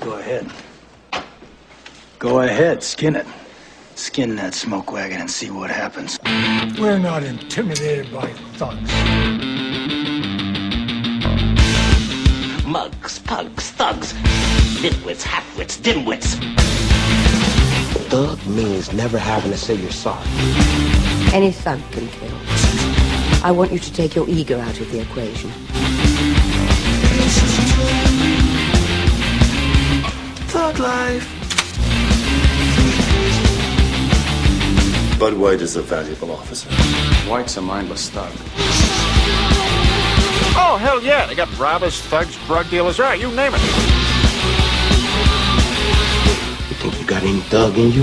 Go ahead. Go ahead, skin it. Skin that smoke wagon and see what happens. We're not intimidated by thugs. Mugs, pugs, thugs, nitwits, halfwits, dimwits. Thug means never having to say you're sorry. Any thug can kill. I want you to take your ego out of the equation. Thug life. Bud White is a valuable officer. White's a mindless thug. Oh, hell yeah. They got robbers, thugs, drug dealers, right, you name it. You think you got any thug in you?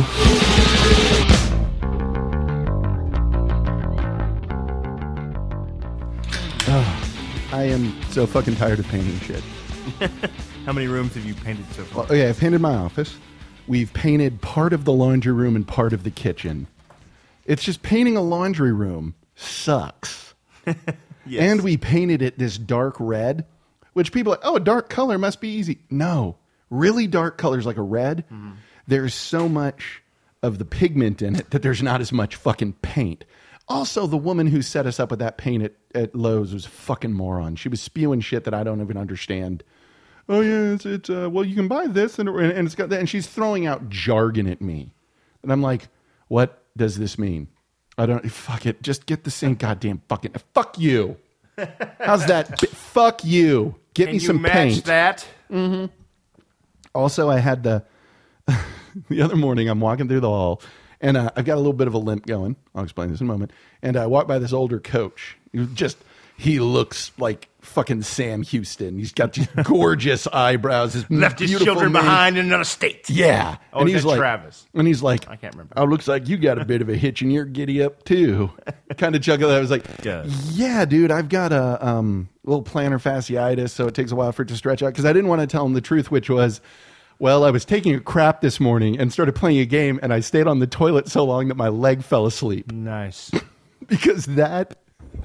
I am so fucking tired of painting shit. How many rooms have you painted so far? Well, okay, I've painted my office. We've painted part of the laundry room and part of the kitchen. It's just painting a laundry room sucks. Yes. And we painted it this dark red, which people are like, oh, a dark color must be easy. No, really dark colors like a red, there's so much of the pigment in it that there's not as much fucking paint. Also, the woman who set us up with that paint at Lowe's was a fucking moron. She was spewing shit that I don't even understand. Oh yeah, it's well, you can buy this and it's got that, and she's throwing out jargon at me, and I'm like, what does this mean? I don't. Fuck it. Just get the same goddamn fucking. Fuck you. How's that? Fuck you. Get me some paint. That? Mm-hmm. Also, I had the other morning. I'm walking through the hall, and I've got a little bit of a limp going. I'll explain this in a moment. And I walk by this older coach. He looks like fucking Sam Houston. He's got these gorgeous eyebrows. His left his children behind in another state. Yeah. Oh, and he's like, Travis. And he's like, I can't remember. Oh, looks like you got a bit of a hitch in your giddy up too. Kind of chuckled. I was like, yeah, dude, I've got a little plantar fasciitis, so it takes a while for it to stretch out. Because I didn't want to tell him the truth, which was, well, I was taking a crap this morning and started playing a game, and I stayed on the toilet so long that my leg fell asleep. Nice. Because that...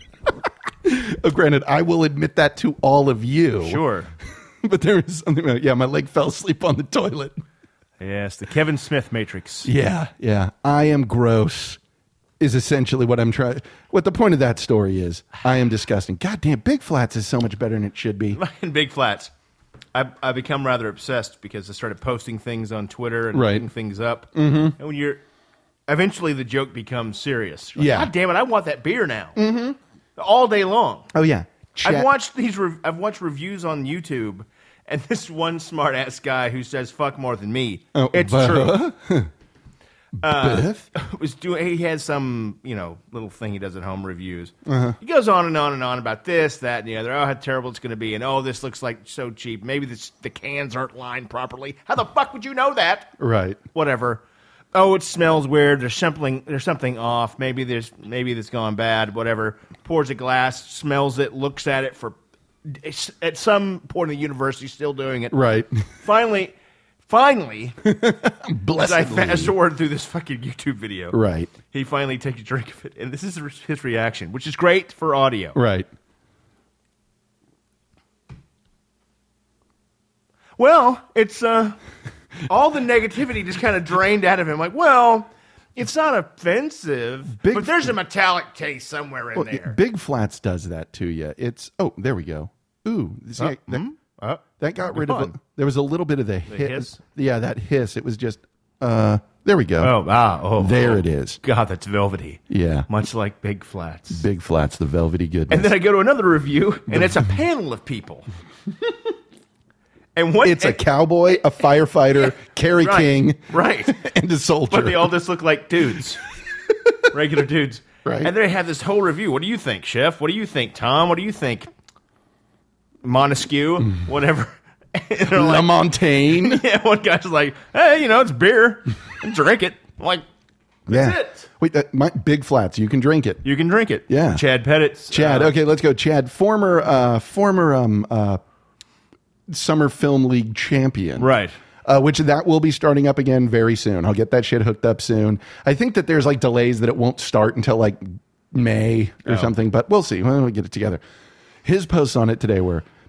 granted, I will admit that to all of you. Sure. But there is something about, my leg fell asleep on the toilet. Yes, the Kevin Smith Matrix. Yeah. I am gross is essentially what I'm trying. What the point of that story is. I am disgusting. Goddamn, Big Flats is so much better than it should be. In Big Flats, I've become rather obsessed because I started posting things on Twitter and putting things up. Mm-hmm. And when eventually the joke becomes serious. Like, yeah. God damn it, I want that beer now. Mm-hmm. All day long. Oh yeah, I've watched reviews on YouTube, and this one smart ass guy who says "fuck" more than me. Oh, it's true. Biff he has some little thing he does at home reviews. He goes on and on and on about this, that, and the other. Oh, how terrible it's going to be, and oh, this looks like so cheap. Maybe the cans aren't lined properly. How the fuck would you know that? Right. Whatever. Oh, it smells weird. There's something off. Maybe it's gone bad. Whatever. Pours a glass, smells it, looks at it for at some point in the universe. He's still doing it. Right. Finally, as I fast forward through this fucking YouTube video, right, he finally takes a drink of it, and this is his reaction, which is great for audio. Right. Well, it's all the negativity just kind of drained out of him. Like, well, it's not offensive, but there's a metallic taste somewhere in there. Big Flats does that to you. It's there we go. Ooh, see, that got rid of it. There was a little bit of the hiss. Yeah, that hiss. It was just there we go. There it is. God, that's velvety. Yeah, much like Big Flats. Big Flats, the velvety goodness. And then I go to another review, and it's a panel of people. It's a cowboy, a firefighter, Kerry King, and a soldier. But they all just look like dudes, regular dudes. Right. And they have this whole review. What do you think, Chef? What do you think, Tom? What do you think, Montesquieu? Whatever. La Montagne. Yeah, one guy's like, hey, it's beer. Drink it. I'm like, that's it. Wait, my Big Flats, you can drink it. You can drink it. Yeah. Chad Pettit's. Chad, okay, let's go. Chad, former Summer Film League champion. Right. Which that will be starting up again very soon. I'll get that shit hooked up soon. I think that there's like delays that it won't start until like May or something, but we'll see when we get it together. His posts on it today were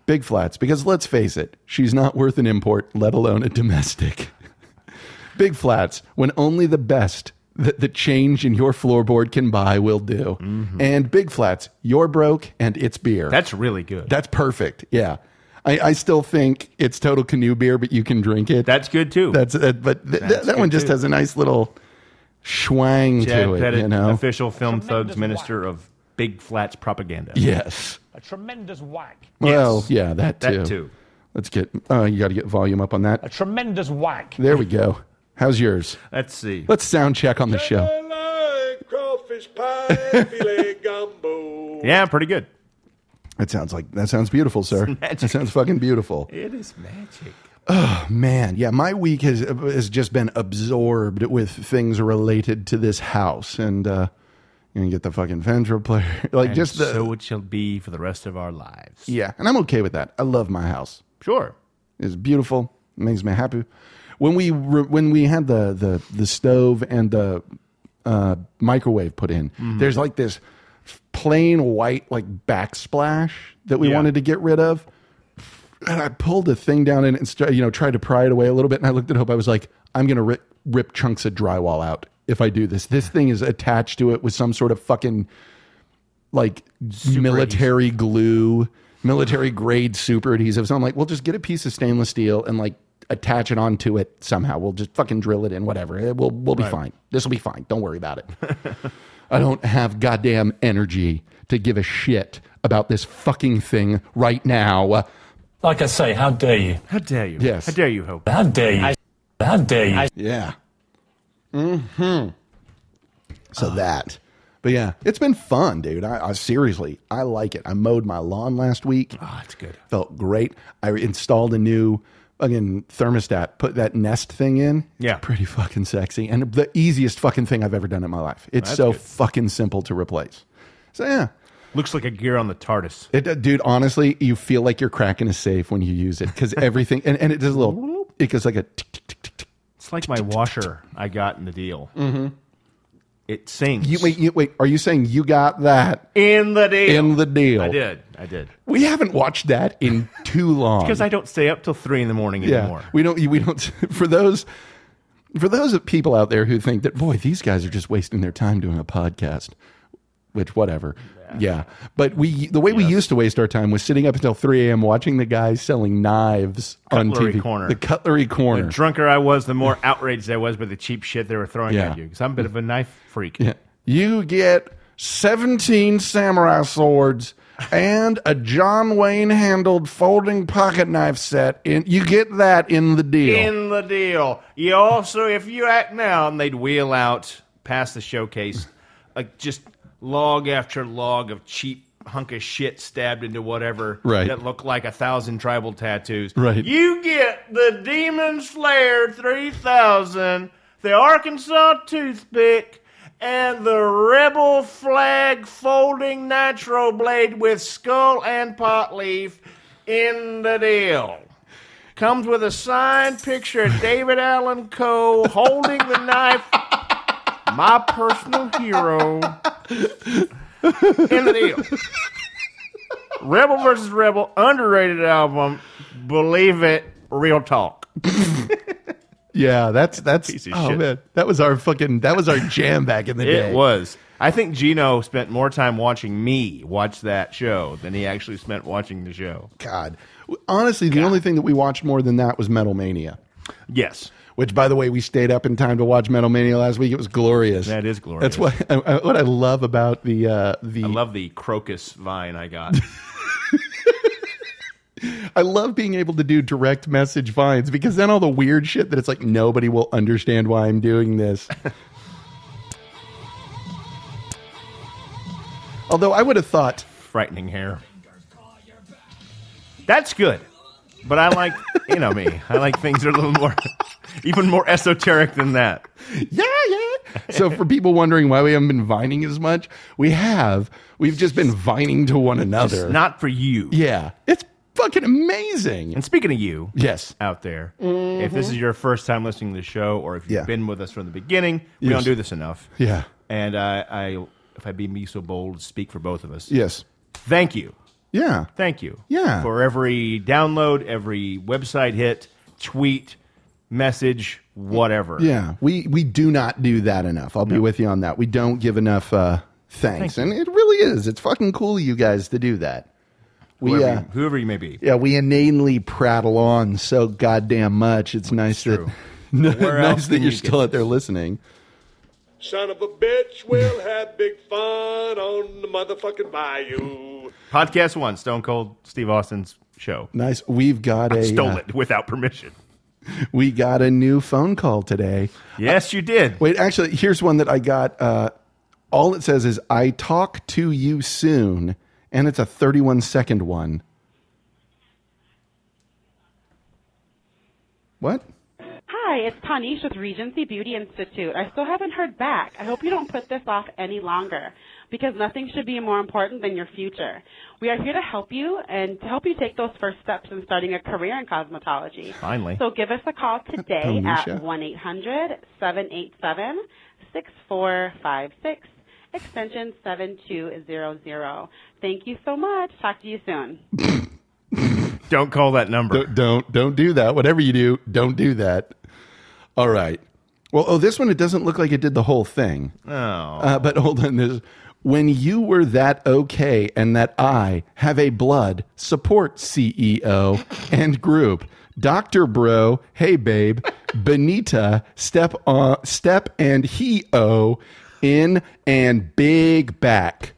Big Flats, because let's face it, she's not worth an import, let alone a domestic. Big Flats, when only the best that the change in your floorboard can buy will do. And Big Flats, you're broke and it's beer. That's really good. That's perfect. Yeah. I still think it's Total Canoe beer, but you can drink it. That's good too. That one just has a nice little schwang Chad to it, Pettit, you know. official Film Thugs minister of Big Flats propaganda. Yes. A tremendous whack. Well, yeah, that too. That too. Let's get. You got to get volume up on that. A tremendous whack. There we go. How's yours? Let's see. Let's sound check on the show. Crawfish pie, filet gumbo. Yeah, pretty good. That sounds beautiful, sir. That sounds fucking beautiful. It is magic. Oh man, yeah. My week has just been absorbed with things related to this house, and you get the fucking Fendra player, And so it shall be for the rest of our lives. Yeah, and I'm okay with that. I love my house. Sure, it's beautiful. It makes me happy. When we had the stove and the microwave put in, there's like this plain white like backsplash that we wanted to get rid of, and I pulled the thing down and tried to pry it away a little bit, and I looked at Hope. I was like, I'm gonna rip chunks of drywall out if I do this. This thing is attached to it with some sort of fucking like military glue, military grade super adhesive. So I'm like, we'll just get a piece of stainless steel and like attach it onto it somehow. We'll just fucking drill it in, whatever. We'll be fine. This will be fine. Don't worry about it. I don't have goddamn energy to give a shit about this fucking thing right now. Like I say, how dare you? How dare you? Yes. How dare you, Hope? How dare you? How dare you? Yeah. So that. But yeah, it's been fun, dude. I seriously, I like it. I mowed my lawn last week. Oh, it's good. Felt great. I installed a new thermostat, put that Nest thing in. Yeah. Pretty fucking sexy. And the easiest fucking thing I've ever done in my life. It's so fucking simple to replace. So yeah. Looks like a gear on the TARDIS. Dude, honestly, you feel like you're cracking a safe when you use it because everything, and it does a little, it goes like a tick, tick, tick, tick, tick. It's like my washer I got in the deal. Mm-hmm. It sings. Wait. Are you saying you got that in the deal? In the deal. I did. We haven't watched that in too long. Because I don't stay up till 3 a.m. anymore. We don't. For those people out there who think that, boy, these guys are just wasting their time doing a podcast, which whatever. Yeah. But the way we used to waste our time was sitting up until 3 a.m. watching the guys selling knives on TV. Corner. The Cutlery Corner. The drunker I was, the more outraged I was by the cheap shit they were throwing at you. Because I'm a bit of a knife freak. Yeah. You get 17 samurai swords and a John Wayne handled folding pocket knife set. You get that in the deal. In the deal. You also, if you act now, and they'd wheel out past the showcase, just log after log of cheap hunk of shit stabbed into whatever that looked like 1,000 tribal tattoos. Right. You get the Demon Slayer 3000, the Arkansas toothpick, and the Rebel flag folding nitro blade with skull and pot leaf in the deal. Comes with a signed picture of David Allan Coe holding the knife. My personal hero in the deal. Rebel vs. Rebel, underrated album. Believe it, real talk. Yeah, that's Piece of oh shit. man, that was our jam back in the day. It was. I think Gino spent more time watching me watch that show than he actually spent watching the show. God, honestly, the only thing that we watched more than that was Metal Mania. Yes. Which, by the way, we stayed up in time to watch Metal Mania last week. It was glorious. That is glorious. That's what I love about the. I love the crocus vine I got. I love being able to do direct message vines because then all the weird shit that it's like nobody will understand why I'm doing this. Although I would have thought Frightening hair. That's good. But I like, me. I like things that are a little more, even more esoteric than that. Yeah. So for people wondering why we haven't been vining as much, we have. We've just been vining to one another. It's not for you. Yeah. It's fucking amazing. And speaking of you, yes, out there, if this is your first time listening to the show, or if you've been with us from the beginning, we don't do this enough. Yeah. And if I be me so bold, speak for both of us. Yes. Thank you Yeah. Thank you. Yeah. For every download, every website hit, tweet, message, whatever. Yeah. We do not do that enough. I'll be with you on that. We don't give enough thanks. And it really is. It's fucking cool of you guys to do that. Whoever you may be. Yeah, we inanely prattle on so goddamn much. It's nice that you're still out there listening. Son of a bitch, we'll have big fun on the motherfucking bayou. Podcast 1, Stone Cold Steve Austin's show. Nice. We've got I stole it without permission. We got a new phone call today. Yes, you did. Wait, actually, here's one that I got. All it says is, I talk to you soon, and it's a 31-second one. What? Hi, it's Tanish with Regency Beauty Institute. I still haven't heard back. I hope you don't put this off any longer, because nothing should be more important than your future. We are here to help you and to help you take those first steps in starting a career in cosmetology. Finally. So give us a call today at Tamisha. 1-800-787-6456, extension 7200. Thank you so much. Talk to you soon. Don't call that number. Don't do that. Whatever you do, don't do that. All right. Well, this one, it doesn't look like it did the whole thing. Oh. But hold on. This, when you were that okay and that I have a blood support CEO and group, Dr. Bro, hey babe, Benita, step and he-o, in and big back.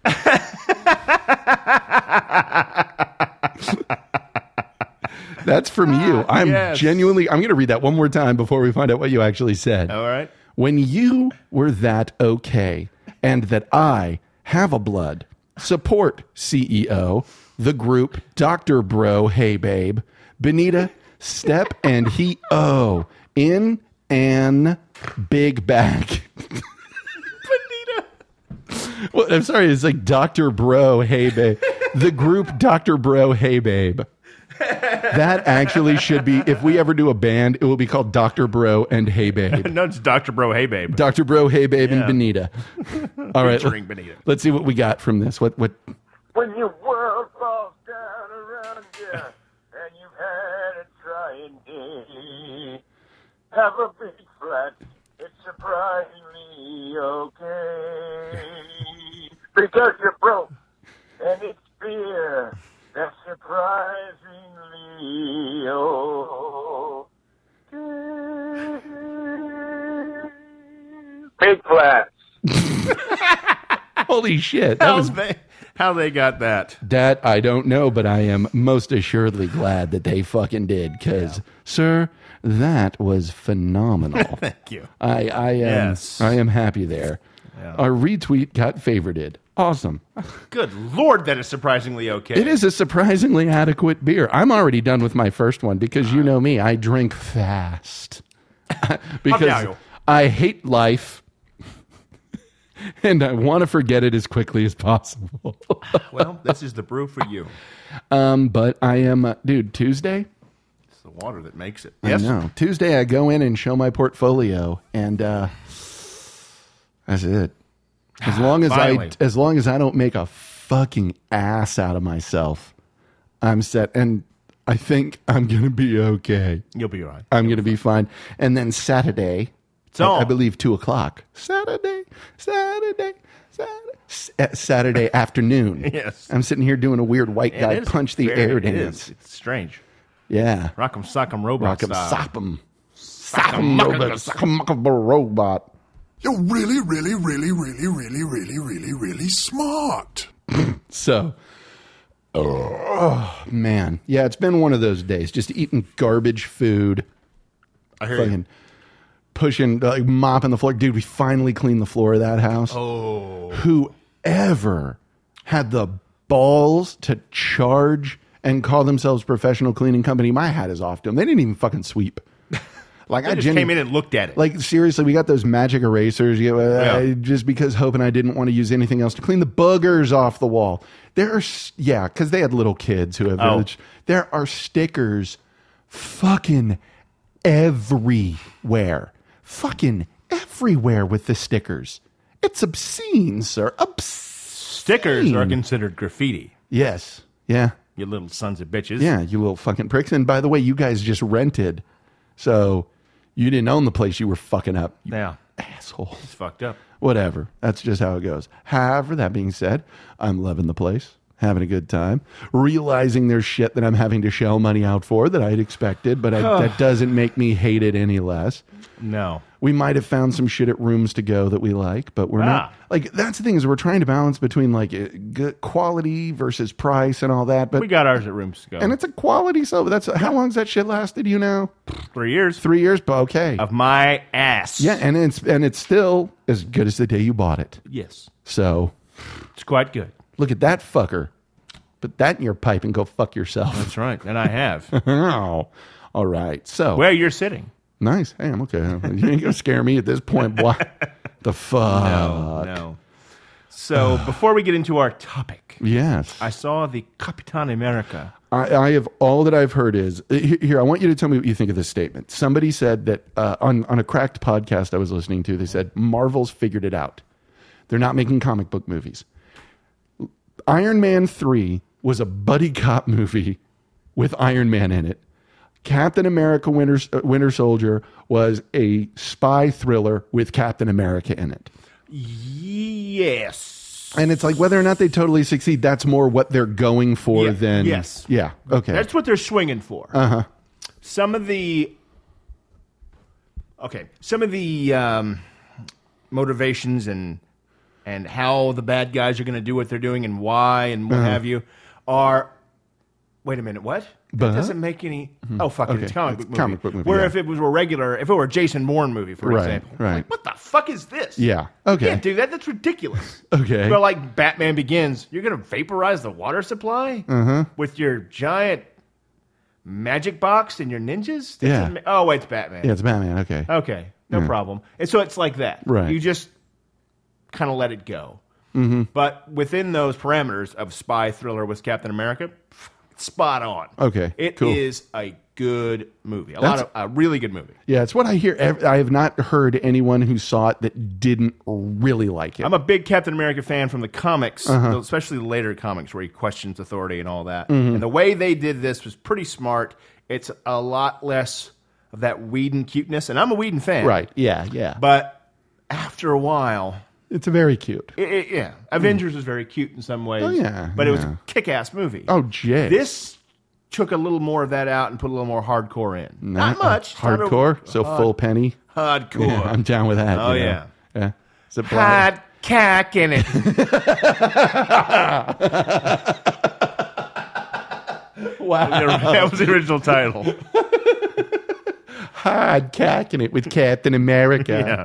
That's from you. I'm genuinely, I'm going to read that one more time before we find out what you actually said. All right. When you were that okay and that I have a blood support CEO, the group, Dr. Bro, hey babe, Benita, step and he-o, in an big back. Benita. Well, I'm sorry, it's like Dr. Bro, hey babe. The group, Dr. Bro, hey babe. That actually should be, if we ever do a band, it will be called Dr. Bro and Hey Babe. No, it's Dr. Bro, hey babe. Dr. Bro, Hey Babe, and Benita. All right. Featuring Benita. Let's see what we got from this. What? When your world falls down around you and you've had a trying day, have a big flat, it's surprisingly okay. Because you're broke and it's fear. That's surprisingly big flats. Holy shit. How they got that? That I don't know, but I am most assuredly glad that they fucking did, because, sir, that was phenomenal. Thank you. I am happy there. Yeah. Our retweet got favorited. Awesome. Good Lord, that is surprisingly okay. It is a surprisingly adequate beer. I'm already done with my first one because you know me. I drink fast. Because I hate life and I want to forget it as quickly as possible. Well, this is the brew for you. But I am, dude, Tuesday? It's the water that makes it. Yes? I know. Tuesday I go in and show my portfolio and that's it. As long as I don't make a fucking ass out of myself, I'm set. And I think I'm going to be okay. You'll be all right. I'm going to be fine. And then Saturday, I believe 2:00. Saturday afternoon. Yes. I'm sitting here doing a weird white guy punch the air dance. It's strange. Yeah. Rock'em sock'em robot style. Rock'em sock'em robot. Sock'em robot. You're really, really, really, really, really, really, really, really smart. So, oh, man. Yeah, it's been one of those days. Just eating garbage food. I hear you. Pushing, like, mopping the floor. Dude, we finally cleaned the floor of that house. Oh. Whoever had the balls to charge and call themselves professional cleaning company, my hat is off to them. They didn't even fucking sweep. Like I just came in and looked at it. Like, seriously, we got those magic erasers just because Hope and I didn't want to use anything else to clean the boogers off the wall. Because they had little kids who have village. There are stickers fucking everywhere. Fucking everywhere with the stickers. It's obscene, sir. Obscene. Stickers are considered graffiti. Yes. Yeah. You little sons of bitches. Yeah, you little fucking pricks. And by the way, you guys just rented, so you didn't own the place you were fucking up. You Yeah. asshole. It's fucked up. Whatever. That's just how it goes. However, that being said, I'm loving the place, having a good time, realizing there's shit that I'm having to shell money out for that I'd expected, but that doesn't make me hate it any less. No. We might have found some shit at Rooms to Go that we like, but we're not. Like, that's the thing, is we're trying to balance between like good quality versus price and all that. But we got ours at Rooms to Go. and it's a quality sofa. That's how long's that shit lasted? You know, 3 years. 3 years, but okay. Of my ass. Yeah, and it's still as good as the day you bought it. Yes. So it's quite good. Look at that fucker. Put that in your pipe and go fuck yourself. That's right, and I have. Oh, all right. So where you're sitting. Nice. Hey, I'm okay. You ain't gonna scare me at this point. What the fuck? No. So before we get into our topic, yes, I saw the Capitan America. I have all that I've heard is here. I want you to tell me what you think of this statement. Somebody said that on a Cracked podcast I was listening to, they said Marvel's figured it out. They're not making comic book movies. Iron Man 3 was a buddy cop movie with Iron Man in it. Captain America Winter Soldier was a spy thriller with Captain America in it. Yes. And it's like whether or not they totally succeed, that's more what they're going for than... Yes. Yeah, okay. That's what they're swinging for. Uh-huh. Some of the motivations and how the bad guys are going to do what they're doing and why and what have you are... Wait a minute, what? That doesn't make any... Oh, fuck it, it's a comic book movie. Where if it was if it were a Jason Bourne movie, for example. Right. Like, what the fuck is this? Yeah, okay. You can't do that, that's ridiculous. Okay. But like Batman Begins, you're going to vaporize the water supply? With your giant magic box and your ninjas? Yeah. Oh, wait, it's Batman. Yeah, it's Batman, okay. Okay, no problem. And so it's like that. Right. You just kind of let it go. Mm-hmm. But within those parameters of spy thriller with Captain America, spot on. Okay, It cool. is a good movie. That's- A really good movie. Yeah, it's what I hear. I have not heard anyone who saw it that didn't really like it. I'm a big Captain America fan from the comics, Uh-huh. especially the later comics where he questions authority and all that. Mhm. And the way they did this was pretty smart. It's a lot less of that Whedon cuteness, and I'm a Whedon fan. Right, yeah. But after a while... It's very cute. Yeah. Avengers was very cute in some ways. Oh, yeah, But it was yeah. a kick-ass movie. Oh, jay. This took a little more of that out and put a little more hardcore in. Not much. Hardcore? So full penny? Hardcore. Yeah, I'm down with that. Oh, you know. yeah. Yeah. Is it Hard cack in it. Wow. That was the original title. Hard cacking it with Captain America. Yeah.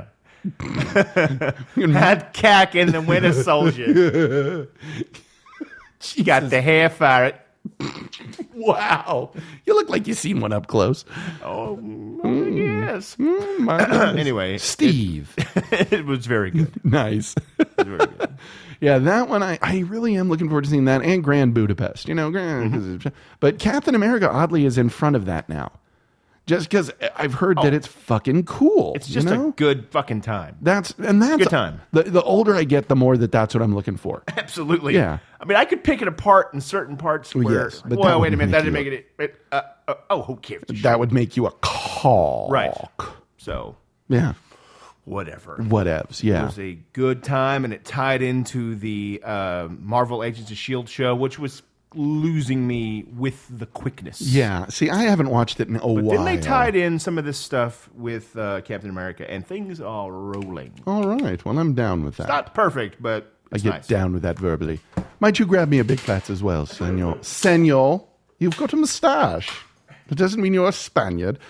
Hard cack in the Winter Soldier. She got the hair for it. Wow. You look like you've seen one up close. Oh, yes. Anyway. Steve. It was very good. Nice. Very good. Yeah, that one, I really am looking forward to seeing that, and Grand Budapest. You know, but Captain America, oddly, is in front of that now. Just because I've heard that it's fucking cool. It's just a good fucking time. That's good time. The older I get, the more that's what I'm looking for. Absolutely. Yeah. I mean, I could pick it apart in certain parts where. Yes, but well, that wait a minute. That wouldn't didn't make it. Who cares? That would make you a cock. Right. So. Yeah. Whatever. Whatevs. Yeah. It was a good time, and it tied into the Marvel Agents of S.H.I.E.L.D. show, which was losing me with the quickness. Yeah. See, I haven't watched it in a while. Then they tied in some of this stuff with Captain America, and things are rolling. All right. Well, I'm down with that. It's not perfect, but it's I get nice. down with that verbally. Might you grab me a Big Fats as well, senor? Senor, you've got a moustache. That doesn't mean you're a Spaniard.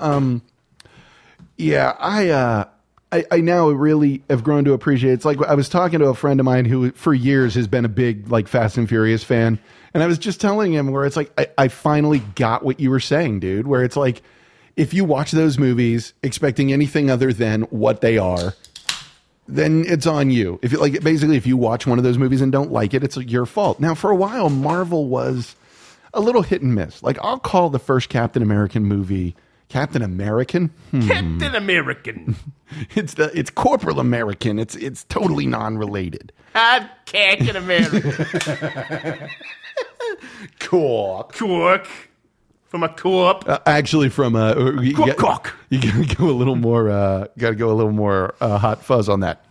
Yeah, I now really have grown to appreciate. It's like I was talking to a friend of mine who for years has been a big like Fast and Furious fan. And I was just telling him where it's like, I finally got what you were saying, dude, where it's like, if you watch those movies expecting anything other than what they are, then it's on you. If you like, basically, if you watch one of those movies and don't like it, it's your fault. Now, for a while, Marvel was a little hit and miss. Like, I'll call the first Captain American movie Captain American? Captain American. It's Corporal American. It's totally non-related. I'm Captain America. Cork. From a co-op. Actually, from you gotta go a little more. Got to go a little more hot fuzz on that.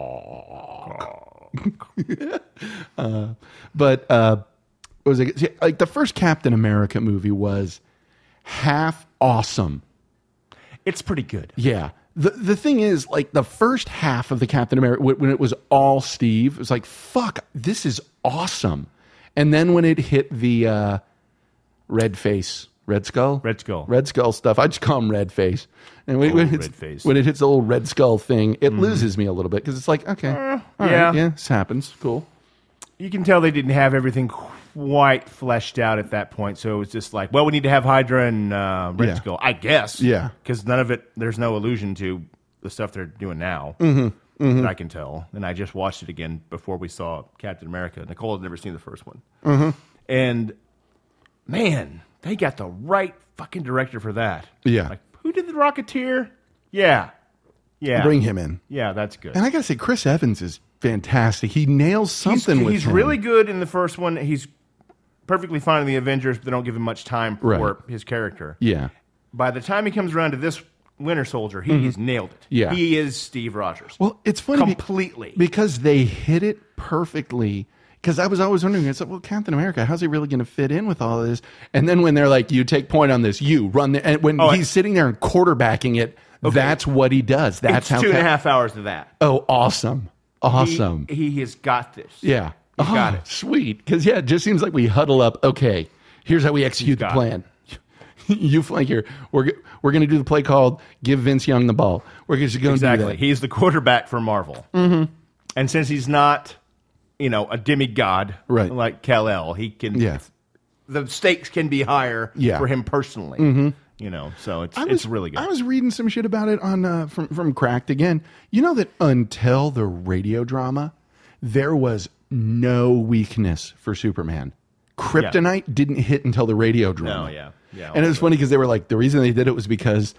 But what was it? See, like the first Captain America movie was half awesome. It's pretty good. Yeah. The thing is, like, the first half of the Captain America, when it was all Steve, it was like, fuck, this is awesome. And then when it hit the Red Skull stuff, I just call him Red Face. And when it hits the old Red Skull thing, it loses me a little bit, because it's like, okay, all right, this happens, cool. You can tell they didn't have everything quite fleshed out at that point, so it was just like, well, we need to have Hydra and Red Skull, I guess. Yeah. Because none of it, there's no allusion to the stuff they're doing now that I can tell. And I just watched it again before we saw Captain America. Nicole had never seen the first one. And, man, they got the right fucking director for that. Yeah. Like, who did The Rocketeer? Yeah. Bring him in. Yeah, that's good. And I gotta say, Chris Evans is fantastic. He nails something with He's him. really good in the first one. He's perfectly fine in the Avengers, but they don't give him much time for his character. Yeah. By the time he comes around to this Winter Soldier, he's nailed it. Yeah. He is Steve Rogers. Well, it's funny completely because they hit it perfectly. Because I was always wondering, it's like, well, Captain America, how's he really going to fit in with all of this? And then when they're like, you take point on this, you run there. And when he's sitting there and quarterbacking it, that's what he does. That's it's how 2.5 hours of that. Oh, awesome. Awesome. He has got this. Yeah. He's got it. Sweet. Because, it just seems like we huddle up. Okay, here's how we execute the plan. You flank here. We're going to do the play called Give Vince Young the Ball. We're going to go and do that. He's the quarterback for Marvel. And since he's not, a demigod like Kal-El, he can. Yeah. The stakes can be higher for him personally. So it's really good. I was reading some shit about it on from Cracked again. You know that until the radio drama, there was no weakness for Superman. Kryptonite didn't hit until the radio drama. No, yeah. And it was funny because they were like, the reason they did it was because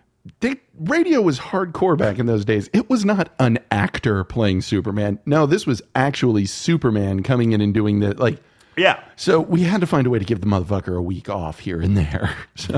radio was hardcore back in those days. It was not an actor playing Superman. No, this was actually Superman coming in and doing the like. Yeah. So we had to find a way to give the motherfucker a week off here and there. So.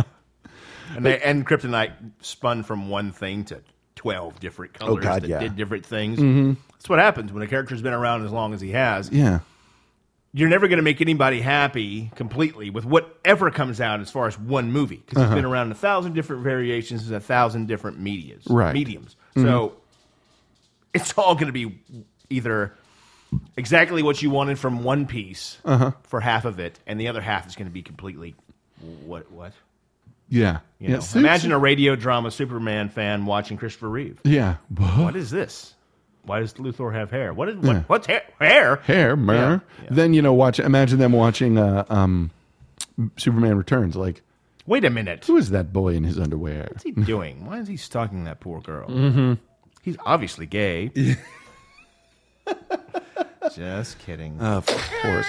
And Kryptonite spun from one thing to 12 different colors that did different things. That's what happens when a character's been around as long as he has. Yeah. You're never going to make anybody happy completely with whatever comes out as far as one movie. Because it's been around 1,000 different variations and 1,000 different mediums. So it's all going to be either exactly what you wanted from one piece for half of it, and the other half is going to be completely what? Yeah. Imagine a radio drama Superman fan watching Christopher Reeve. Yeah. What is this? Why does Luthor have hair? What's hair? Hair? Hair, yeah. Then, imagine them watching Superman Returns. Like, wait a minute. Who is that boy in his underwear? What's he doing? Why is he stalking that poor girl? He's obviously gay. Just kidding. Of course.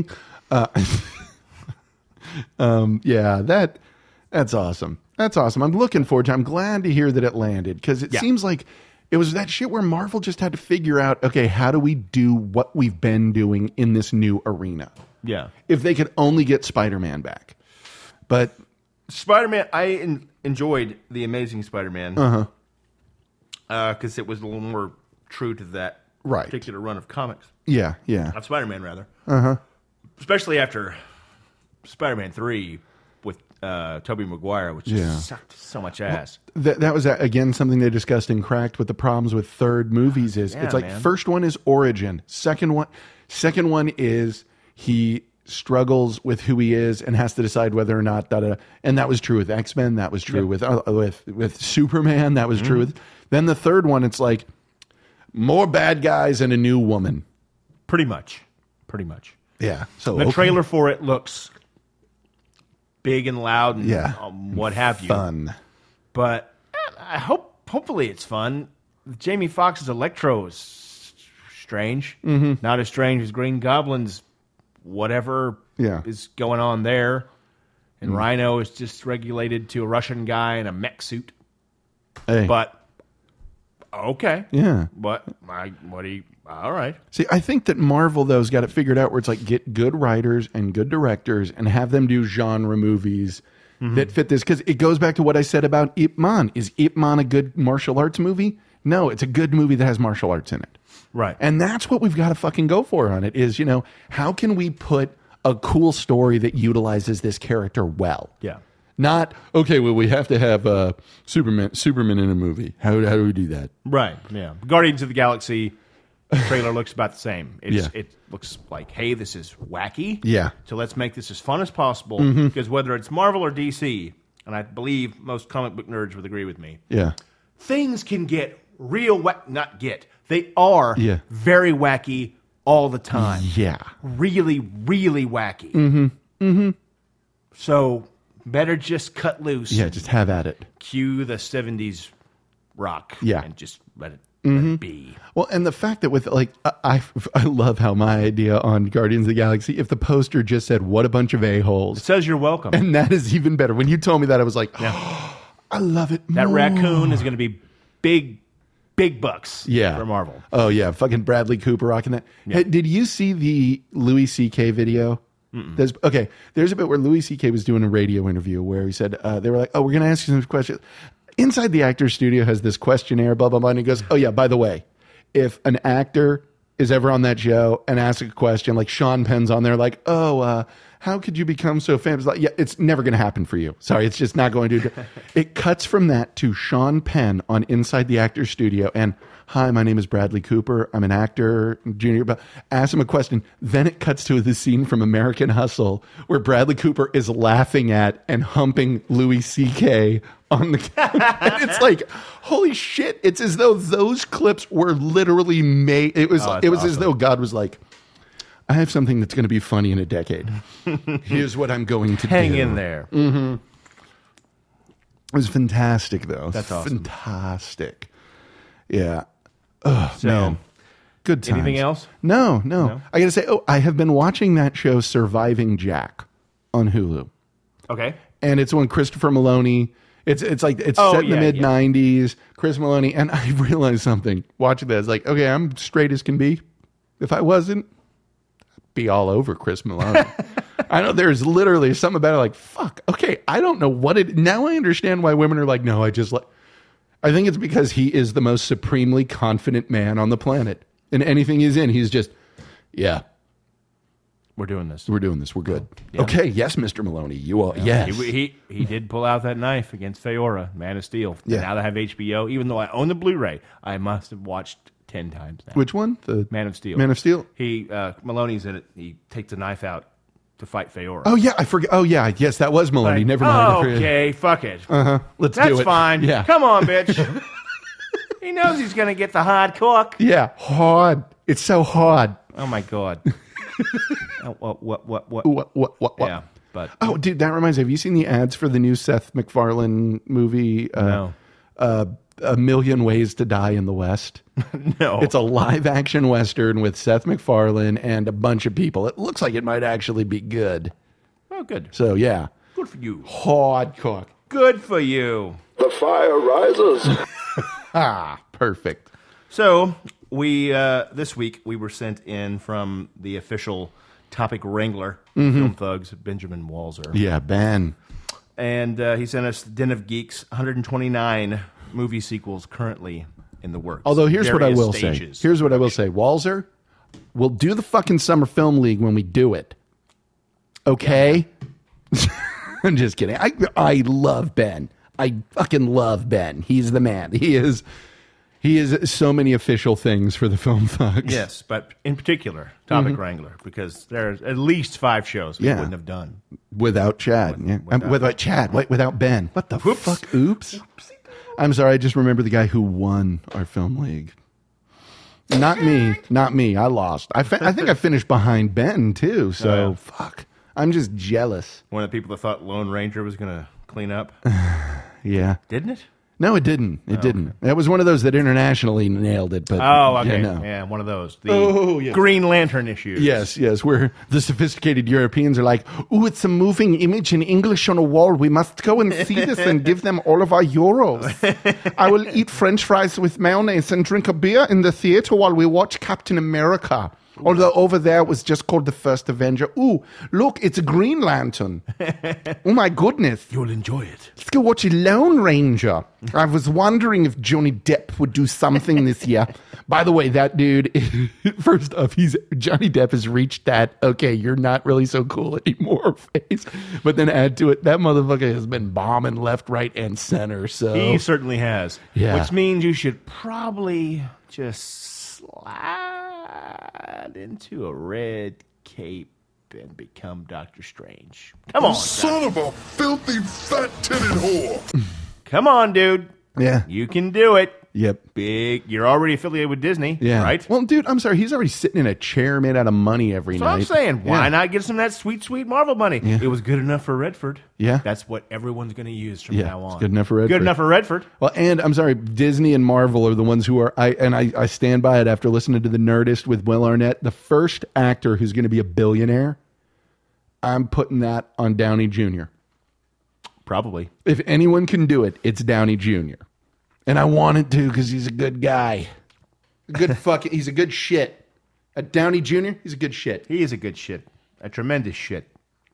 That's awesome. That's awesome. I'm looking forward to it. I'm glad to hear that it landed because it seems like it was that shit where Marvel just had to figure out, okay, how do we do what we've been doing in this new arena? Yeah. If they could only get Spider-Man back. But Spider-Man, I enjoyed The Amazing Spider-Man. Because it was a little more true to that particular run of comics. Yeah. Of Spider-Man, rather. Especially after Spider-Man 3 with Tobey Maguire, which just sucked so much ass. That was, again, something they discussed in Cracked with the problems with third movies is it's like first one is origin. Second one is he struggles with who he is and has to decide whether or not and that was true with X-Men. That was true with Superman. That was true with. Then the third one, it's like more bad guys and a new woman. Pretty much. Yeah. So the trailer for it looks big and loud and what have you. Fun. But I hopefully it's fun. Jamie Foxx's Electro is strange. Not as strange as Green Goblin's whatever is going on there. And Rhino is just regulated to a Russian guy in a mech suit. Hey. But okay, Yeah. But all right. See, I think that Marvel, though, has got it figured out where it's like get good writers and good directors and have them do genre movies that fit this. Because it goes back to what I said about Ip Man. Is Ip Man a good martial arts movie? No, it's a good movie that has martial arts in it. Right. And that's what we've got to fucking go for on it is, how can we put a cool story that utilizes this character well? Yeah. Not, okay, well, we have to have Superman in a movie. How do we do that? Right, yeah. Guardians of the Galaxy trailer looks about the same. It looks like, hey, this is wacky. Yeah. So let's make this as fun as possible. Mhm. Because whether it's Marvel or DC, and I believe most comic book nerds would agree with me, Yeah. things can get real they are very wacky all the time. Yeah. Really, really wacky. Mm-hmm. Mm-hmm. So better just cut loose. Yeah, just have at it. Cue the 70s rock. Yeah. And just let it Mm-hmm. be. Well, and the fact that with like I love how my idea on Guardians of the Galaxy, if the poster just said "What a bunch of a-holes," it says you're welcome, and that is even better. When you told me that, I was like, oh, I love it. That more. raccoon is going to be big bucks. For Marvel. Oh yeah, fucking Bradley Cooper rocking that. Yeah. Hey, did you see the Louis C.K. video? There's a bit where Louis C.K. was doing a radio interview where he said they were like, "Oh, we're going to ask you some questions." Inside the Actors Studio has this questionnaire, blah, blah, blah. And he goes, oh, yeah, by the way, if an actor is ever on that show and asks a question, like Sean Penn's on there, like, oh, how could you become so famous? Like, yeah, it's never going to happen for you. Sorry, it's just not going to. It cuts from that to Sean Penn on Inside the Actors Studio. And, hi, my name is Bradley Cooper. I'm an actor, junior. Ask him a question. Then it cuts to the scene from American Hustle where Bradley Cooper is laughing at and humping Louis C.K. on the and it's like, holy shit, it's as though those clips were literally made. It was awesome. As though God was like, I have something that's going to be funny in a decade. Here's what I'm going to Hang do. in there. Mm-hmm. It was fantastic, though. That's awesome. Fantastic. Yeah. Oh, So, man. Good times. anything else? No. I got to say, I have been watching that show Surviving Jack on Hulu. Okay. And it's when Christopher Maloney... It's set in the mid-90s, Chris Maloney, and I realized something watching that. It's like, okay, I'm straight as can be. If I wasn't, I'd be all over Chris Maloney. I know there's literally something about it like, fuck, okay, I don't know what it... Now I understand why women are like, no, I just like... I think it's because he is the most supremely confident man on the planet. In anything he's in, he's just, yeah. We're doing this. We're doing this. We're good. Yeah. Okay, yes, Mr. Maloney. You all, yes. He did pull out that knife against Feora, Man of Steel. Yeah. Now that I have HBO, even though I own the Blu-ray, I must have watched 10 times now. Which one? The Man of Steel. Man of Steel? Maloney's in it. He takes a knife out to fight Feora. Oh, yeah, I forget. Oh, yeah, yes, that was Maloney. Like, Never mind. oh, okay, fuck it. Uh-huh. Let's do it. That's fine. Yeah. Come on, bitch. He knows he's going to get the hard cook. Yeah, hard. It's so hard. Oh, my God. What? What? Yeah, but... Oh, dude, that reminds me. Have you seen the ads for the new Seth MacFarlane movie? No. A Million Ways to Die in the West. No. It's a live-action Western with Seth MacFarlane and a bunch of people. It looks like it might actually be good. Oh, good. So, yeah. Good for you. Hard cook. Good for you. The fire rises. Ah, perfect. So, we this week, we were sent in from the official topic wrangler, Film Thugs, Benjamin Walzer. Yeah, Ben. And he sent us Den of Geeks, 129 movie sequels currently in the works. Although, here's what I will stages. say. Here's what I will say. Walzer, we'll do the fucking Summer Film League when we do it. Okay? Yeah. I'm just kidding. I love Ben. I fucking love Ben. He's the man. He is so many official things for the Film Thugs. Yes, but in particular, Topic Wrangler, because there's at least 5 shows we wouldn't have done. Without Chad. Without Chad. Without Ben. What the fuck? Oops. I'm sorry. I just remember the guy who won our Film League. Not me. I lost. I think I finished behind Ben, too. So, fuck. I'm just jealous. One of the people that thought Lone Ranger was going to clean up. Yeah. Didn't it? No, it didn't. It didn't. That was one of those that internationally nailed it. But okay. Yeah, one of those. The yes. Green Lantern issues. Yes, where the sophisticated Europeans are like, "Ooh, it's a moving image in English on a wall. We must go and see this and give them all of our euros. I will eat French fries with mayonnaise and drink a beer in the theater while we watch Captain America. Although over there it was just called The First Avenger. Ooh, look, it's a Green Lantern. Oh my goodness. You'll enjoy it. Let's go watch a Lone Ranger. I was wondering if Johnny Depp would do something this year. By the way, that dude, first off, Johnny Depp has reached that, okay, you're not really so cool anymore phase. But then add to it, that motherfucker has been bombing left, right, and center. So he certainly has. Yeah. Which means you should probably just slide into a red cape and become Doctor Strange. Come on, Son of a filthy, fat-titted whore. Come on, dude. Yeah. You can do it. Yep. Big. You're already affiliated with Disney, Yeah. right? Well, dude, I'm sorry. He's already sitting in a chair made out of money every That's night. what I'm saying. Why Yeah. not get some of that sweet, sweet Marvel money? Yeah. It was good enough for Redford. Yeah. That's what everyone's going to use from Yeah, now on. it's good enough for Redford. Good enough for Redford. Well, and I'm sorry, Disney and Marvel are the ones who are, I stand by it after listening to The Nerdist with Will Arnett. The first actor who's going to be a billionaire, I'm putting that on Downey Jr. Probably. If anyone can do it, it's Downey Jr. And I wanted to because he's a good guy. He's a good shit. Downey Jr., he's a good shit. He is a good shit. A tremendous shit.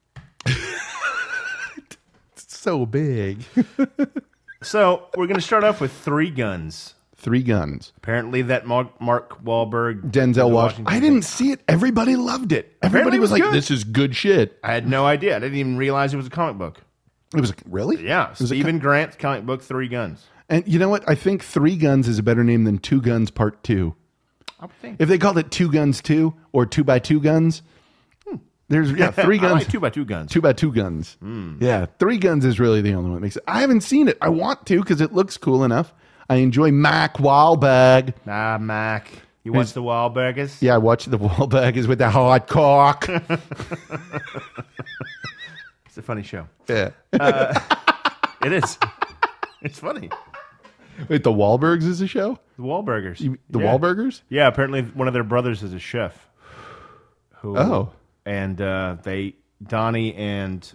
It's so big. So we're going to start off with Three Guns. Three Guns. Apparently that Mark Wahlberg. Denzel Washington. I didn't see it. Everybody loved it. Everybody Apparently it was was like, good. this is good shit. I had no idea. I didn't even realize it was a comic book. It was, really? Yeah. It was Stephen Grant's comic book, Three Guns. And you know what? I think Three Guns is a better name than Two Guns Part 2. I would think. If they called it Two Guns 2 or 2x2 Guns, there's, Three Guns. I like 2x2 Guns. 2x2 Guns. Yeah, Three Guns is really the only one that makes it. I haven't seen it. I want to because it looks cool enough. I enjoy Mac Wahlberg. Ah, Mac. You watch the Wahlburgers? Yeah, I watch the Wahlbergers with the hard cock. It's a funny show. Yeah. It is. It's funny. Wait, the Wahlbergs is a show? The Wahlburgers. The Wahlburgers? Yeah, apparently one of their brothers is a chef. And Donnie and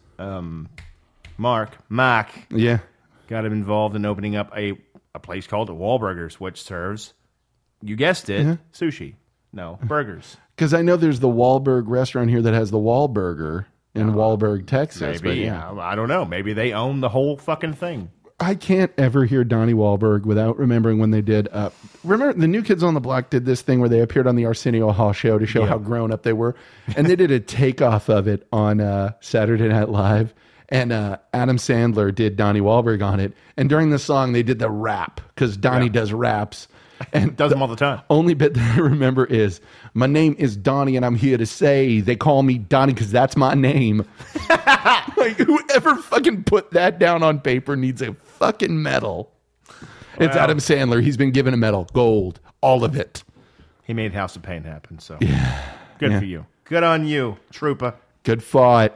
Mac, yeah, got him involved in opening up a place called the Wahlburgers, which serves, you guessed it, sushi. No, burgers. Because I know there's the Wahlberg restaurant here that has the Wahlburger in Wahlberg, Texas. Maybe, but yeah. I don't know. Maybe they own the whole fucking thing. I can't ever hear Donnie Wahlberg without remembering when they did. Remember, the New Kids on the Block did this thing where they appeared on the Arsenio Hall show to show how grown up they were, and they did a takeoff of it on Saturday Night Live. And Adam Sandler did Donnie Wahlberg on it, and during the song they did the rap because Donnie does raps. And does them all the time. Only bit that I remember is, my name is Donnie and I'm here to say they call me Donnie because that's my name. Like, whoever fucking put that down on paper needs a fucking medal. It's Adam Sandler. He's been given a medal. Gold. All of it. He made House of Pain happen, so good for you. Good on you, trooper. Good fight.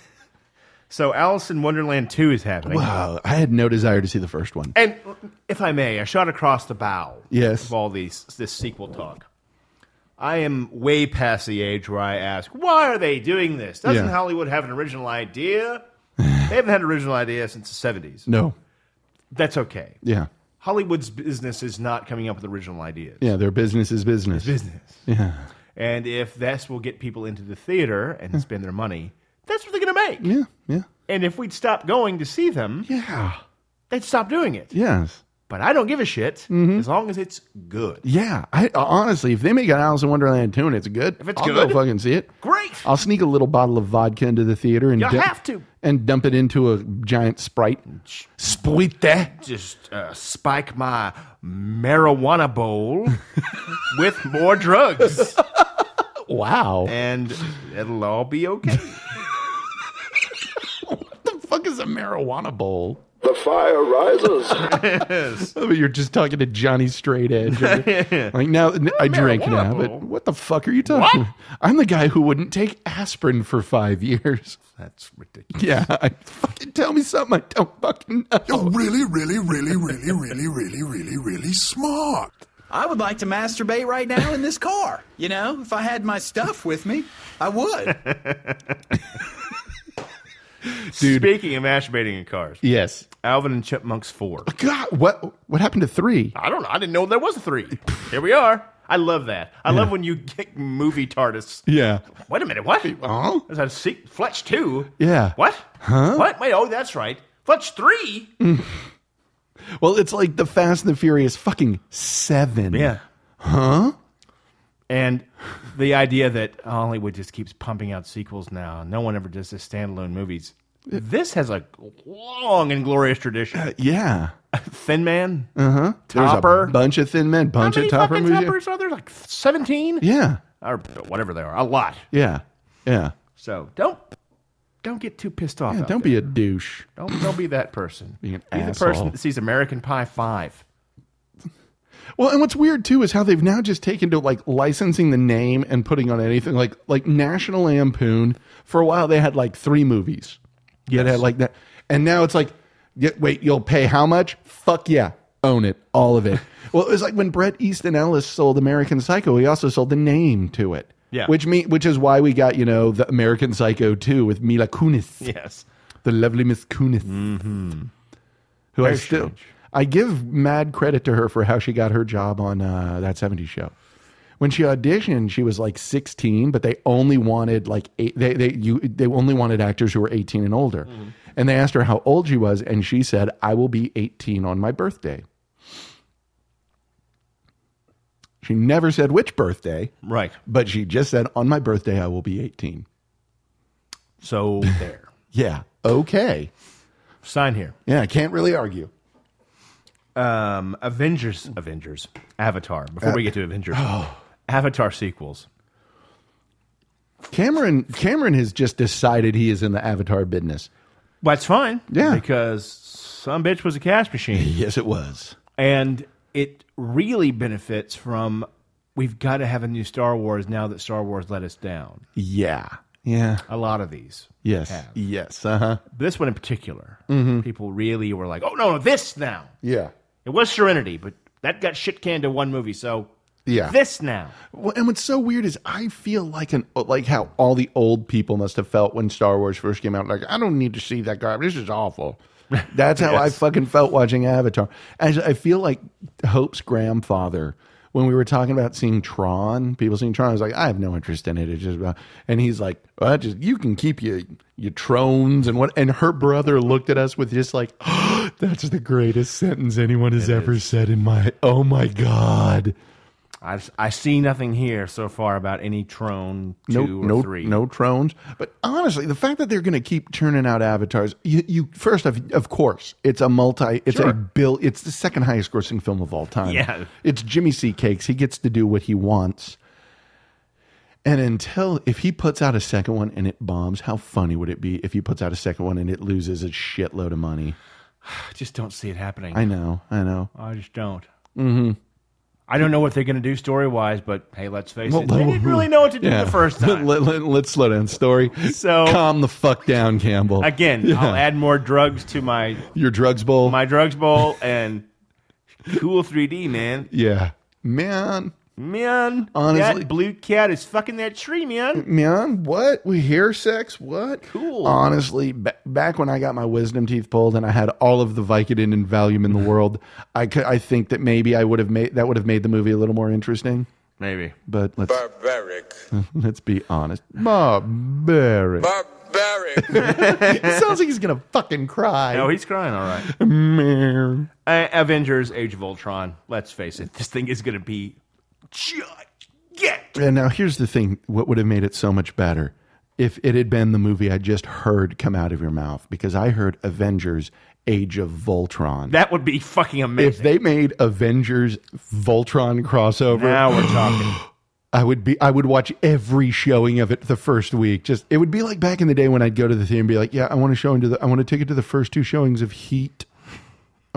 So Alice in Wonderland 2 is happening. Wow. I had no desire to see the first one. And if I may, I shot across the bow of all this sequel talk. I am way past the age where I ask, why are they doing this? Doesn't Hollywood have an original idea? They haven't had an original idea since the 70s. No. That's okay. Yeah. Hollywood's business is not coming up with original ideas. Yeah, their business is business. It's business. Yeah. And if this will get people into the theater and spend their money, that's what they're going to make. Yeah, yeah. And if we'd stop going to see them, they'd stop doing it. Yes. But I don't give a shit as long as it's good. Yeah. I honestly, if they make an Alice in Wonderland 2 and it's good, if it's I'll good, go fucking see it. Great. I'll sneak a little bottle of vodka into the theater and have to. And dump it into a giant Sprite. Sprite. Just spike my marijuana bowl with more drugs. Wow. And it'll all be okay. What the fuck is a marijuana bowl? The fire rises. I mean, you're just talking to Johnny Straight Edge. Like, now, I drink now, but what the fuck are you talking about? I'm the guy who wouldn't take aspirin for 5 years. That's ridiculous. Yeah, fucking tell me something I don't fucking know. You're really, really, really, really, really, really, really, really smart. I would like to masturbate right now in this car. You know, if I had my stuff with me, I would. Dude. Speaking of masturbating in cars. Yes. Alvin and Chipmunks 4. God, what happened to 3? I don't know. I didn't know there was a 3. Here we are. I love that. I love when you get movie TARDIS. Yeah. Wait a minute. What? Oh? Is that Fletch 2? Yeah. What? Huh? What? Wait, oh, that's right. Fletch 3? Well, it's like the Fast and the Furious fucking 7. Yeah. Huh? And the idea that Hollywood just keeps pumping out sequels now. No one ever does this standalone movies. This has a long and glorious tradition. Yeah. Thin Man. Uh-huh. Topper. There's a bunch of Thin Men, bunch of Topper movies. How many fucking Toppers are there? Like 17? Yeah. Or whatever they are. A lot. Yeah. Yeah. So don't get too pissed off. Yeah, don't be a douche. Don't be that person. Be an Be the asshole. person that sees American Pie 5. Well, and what's weird too is how they've now just taken to like licensing the name and putting on anything like National Lampoon. For a while, they had like 3 movies. Yes. That had like that, and now it's like, wait, you'll pay how much? Fuck yeah, own it, all of it. Well, it was like when Bret Easton Ellis sold American Psycho, he also sold the name to it. Yeah. Which is why we got the American Psycho 2 with Mila Kunis. Yes. The lovely Miss Kunis. Mm-hmm. Who Very strange. I give mad credit to her for how she got her job on That 70s Show. When she auditioned, she was like 16, but they only wanted like they only wanted actors who were 18 and older. Mm-hmm. And they asked her how old she was, and she said, "I will be 18 on my birthday." She never said which birthday, right? But she just said, "On my birthday, I will be 18." So there. Yeah. Okay. Sign here. Yeah, I can't really argue. Avengers, Avatar. Before we get to Avengers, Avatar sequels. Cameron has just decided he is in the Avatar business. Well, that's fine. Yeah. Because some bitch was a cash machine. Yes, it was. And it really benefits from, we've got to have a new Star Wars now that Star Wars let us down. Yeah. Yeah. A lot of these. Yes. have. Yes. Uh-huh. This one in particular, Mhm. people really were like, oh, no, this now. Yeah. It was Serenity, but that got shit canned to one movie, so Yeah. this now. Well, and what's so weird is I feel like how all the old people must have felt when Star Wars first came out. Like, I don't need to see that garbage. This is awful. That's how I fucking felt watching Avatar. And I feel like Hope's grandfather, when we were talking about seeing Tron, people seeing Tron, I was like, I have no interest in it. It's just, and he's like, well, you can keep your Trons and what. And her brother looked at us with just like, oh, that's the greatest sentence anyone has ever said in my. Oh my God. I see nothing here so far about any Tron 2 or 3. No Trones. But honestly, the fact that they're going to keep churning out avatars, you first of course, it's it's the second highest grossing film of all time. Yeah. It's Jimmy C. Cakes. He gets to do what he wants. And if he puts out a second one and it bombs, how funny would it be if he puts out a second one and it loses a shitload of money? I just don't see it happening. I know. I just don't. Mm-hmm. I don't know what they're going to do story-wise, but hey, let's face it. They didn't really know what to do the first time. Let's slow down. Story. So calm the fuck down, Campbell. Again, I'll add more drugs to your drugs bowl. My drugs bowl and cool 3D, man. Yeah. Man. that Honestly. blue cat is fucking that tree, man. Man, what? We hear sex? What? Cool. Honestly, back when I got my wisdom teeth pulled and I had all of the Vicodin and Valium in the world, I think that maybe that would have made the movie a little more interesting. Maybe. But Barbaric. let's be honest. Barbaric. It sounds like he's gonna fucking cry. No, he's crying all right. Man. Avengers Age of Ultron. Let's face it. This thing is going to be And now here's the thing. What would have made it so much better if it had been the movie I just heard come out of your mouth? Because I heard Avengers Age of Voltron. That would be fucking amazing. If they made Avengers Voltron crossover. Now we're talking. I would watch every showing of it the first week. It would be like back in the day when I'd go to the theater and be like, yeah, I want to take it to the first 2 showings of Heat.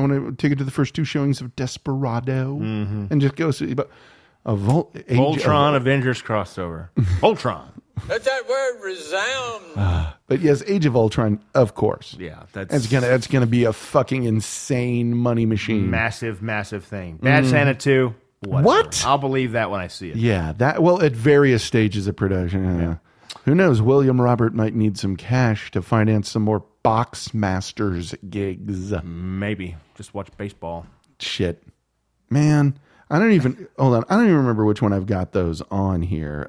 I want to take it to the first 2 showings of Desperado and just go see. But Voltron Avengers crossover. Voltron. Let that word resound. But yes, Age of Ultron, of course. Yeah, that's gonna be a fucking insane money machine. Massive thing. Bad Santa 2. Whatever. What? I'll believe that when I see it. Yeah, at various stages of production. Yeah. Who knows? William Robert might need some cash to finance some more Box Masters gigs. Maybe. Just watch baseball. Shit. Man, hold on. I don't even remember which one I've got those on here.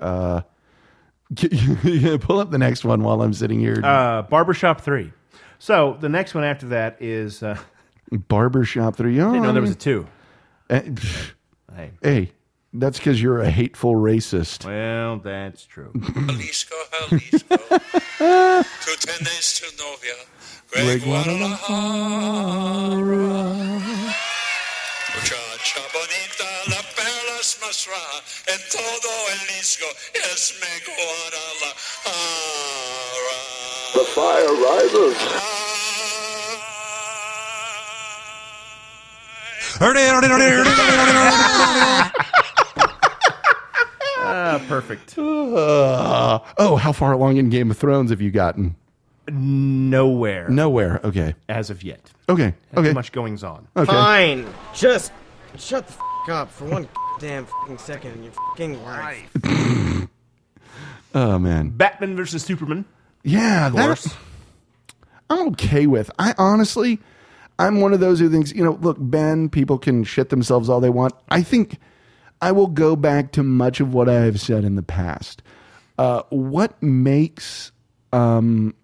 Pull up the next one while I'm sitting here. Barbershop 3. So the next one after that is Barbershop 3. Oh, I didn't know there was a 2. Hey, that's because you're a hateful racist. Well, that's true. Jalisco. Tu tienes tu novia, Greg Guadalajara. Muchacha bonita, la perlas más rara en todo el disco es mi Guadalajara. The fire rises. Perfect. How far along in Game of Thrones have you gotten? Nowhere. Okay. As of yet. Okay. Too much goings on. Okay. Fine. Just shut the up for one damn second in your life. Oh, man. Batman versus Superman. Yeah, of course. I'm okay with. I'm one of those who thinks, look, Ben, people can shit themselves all they want. I think I will go back to much of what I have said in the past. What makes a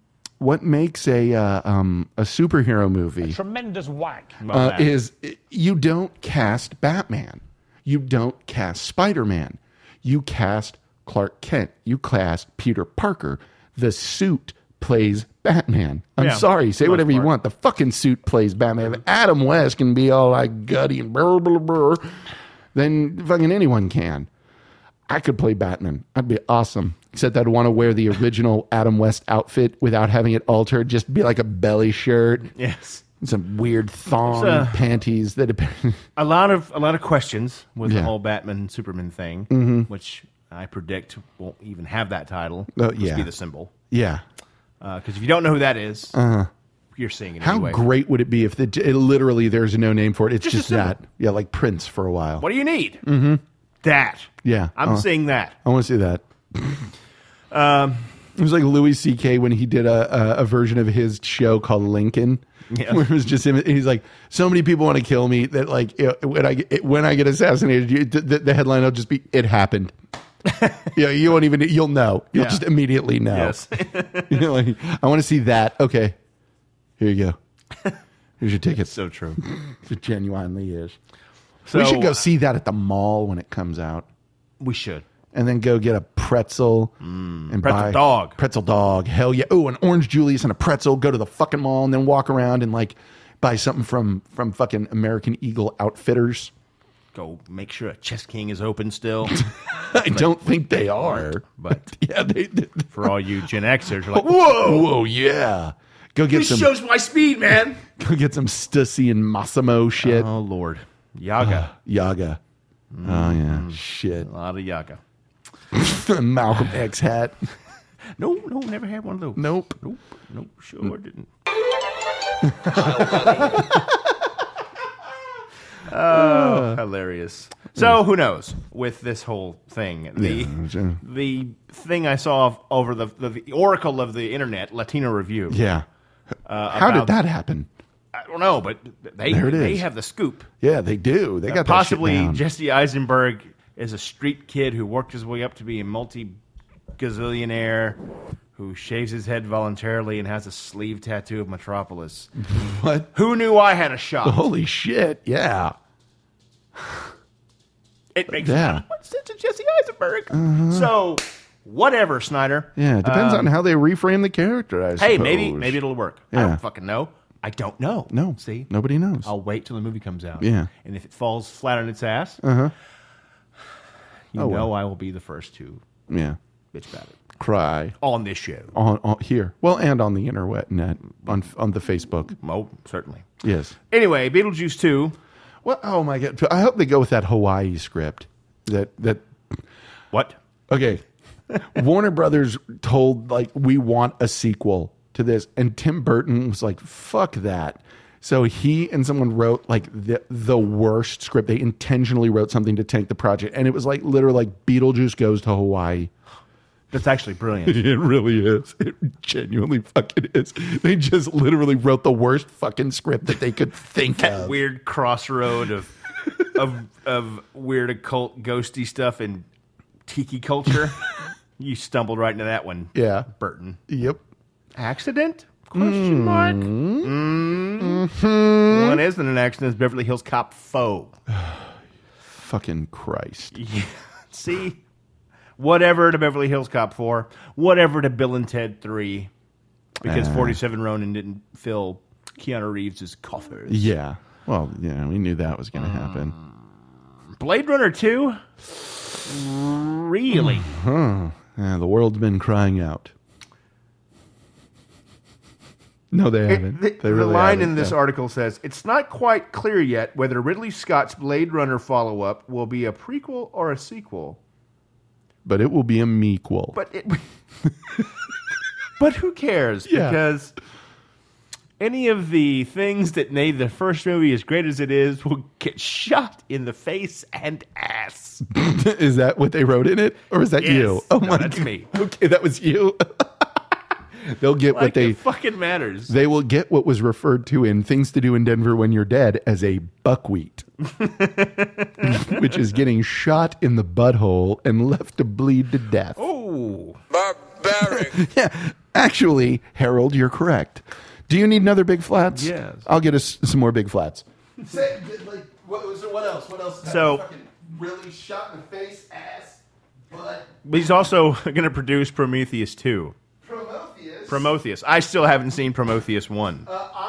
superhero movie Tremendous whack. is you don't cast Batman. You don't cast Spider-Man. You cast Clark Kent. You cast Peter Parker. The suit plays Batman. I'm sorry. Say whatever you want. The fucking suit plays Batman. If Adam West can be all like gutty and blah, blah, blah, then fucking anyone can. I could play Batman. I'd be awesome. Except I'd want to wear the original Adam West outfit without having it altered. Just be like a belly shirt. Yes. Some weird thong panties. A lot of questions with the whole Batman Superman thing, which I predict won't even have that title. Just be the symbol. Yeah. Because if you don't know who that is, you're seeing it How anyway. great would it be if it literally there's no name for it? It's just that. Yeah, like Prince for a while. What do you need? Mm-hmm. That. Yeah. I'm seeing that. I want to see that. It was like Louis C.K. when he did a version of his show called Lincoln. Yeah. Where it was just him. He's like, so many people want to kill me that like when I get assassinated, the headline will just be, "It happened." You won't even. You'll know. You'll just immediately know. Yes. Like, I want to see that. Okay, here you go. Here's your ticket. So true. It genuinely is. So, we should go see that at the mall when it comes out. We should. And then go get a pretzel and buy pretzel dog. Hell yeah! Oh, an orange Julius and a pretzel. Go to the fucking mall and then walk around and like buy something from fucking American Eagle Outfitters. Go make sure a Chess King is open still. I don't think they are, but yeah, they for all you Gen Xers, you're like, whoa, yeah. Go get this shows my speed, man. Go get some Stussy and Massimo shit. Oh Lord, Yaga. Yaga. Oh yeah, shit. A lot of Yaga. Malcolm X hat. No, never had one of those. Nope, sure didn't. Hilarious. So who knows with this whole thing? The thing I saw over the oracle of the internet, Latino Review. Yeah. How did that happen? I don't know, but they have the scoop. Yeah, they do. They got possibly that shit down. Jesse Eisenberg is a street kid who worked his way up to be a multi-gazillionaire who shaves his head voluntarily and has a sleeve tattoo of Metropolis. What? Who knew I had a shot? Holy shit! Yeah. It makes sense to Jesse Eisenberg. So whatever, Snyder. Yeah, it depends on how they reframe the character. I suppose. Hey, maybe it'll work. Yeah. I don't fucking know. I don't know. No, see, nobody knows. I'll wait till the movie comes out. Yeah, and if it falls flat on its ass, I will be the first to bitch about it. cry on this show. On here. Well, and on the internet, on the Facebook. Oh, certainly. Yes. Anyway, Beetlejuice 2. What? Oh my God! I hope they go with that Hawaii script. That. What? Okay. Warner Brothers told we want a sequel to this, and Tim Burton was like, "Fuck that." So he and someone wrote the worst script. They intentionally wrote something to tank the project, and it was literally Beetlejuice goes to Hawaii. That's actually brilliant. It really is. It genuinely fucking is. They just literally wrote the worst fucking script that they could think that of. Weird crossroad of weird occult ghosty stuff and tiki culture. You stumbled right into that one. Yeah. Burton. Yep. Accident? Question mark? One isn't an accident. It's Beverly Hills Cop foe. Fucking Christ. Yeah. See? Whatever to Beverly Hills Cop 4. Whatever to Bill and Ted 3. Because 47 Ronin didn't fill Keanu Reeves' coffers. Yeah. Well, yeah, we knew that was going to happen. Blade Runner 2? Really? Yeah, the world's been crying out. No, they haven't. They really the line haven't, in this though. article says, it's not quite clear yet whether Ridley Scott's Blade Runner follow-up will be a prequel or a sequel. But it will be a mequel. But who cares? Yeah. Because any of the things that made the first movie as great as it is will get shot in the face and ass. Is that what they wrote in it? Or is that Yes. you? Oh, No, my that's God. me. Okay, that was you. They'll get what they... It fucking matters. They will get what was referred to in Things to Do in Denver When You're Dead as a buckwheat. Which is getting shot in the butthole and left to bleed to death. Oh. Barbaric. Yeah. Actually, Harold, you're correct. Do you need another Big Flats? Yes. I'll get us some more Big Flats. What else? What else? So- Fucking really shot in the face, ass, butt. But he's also going to produce Prometheus 2. Prometheus. I still haven't seen Prometheus 1.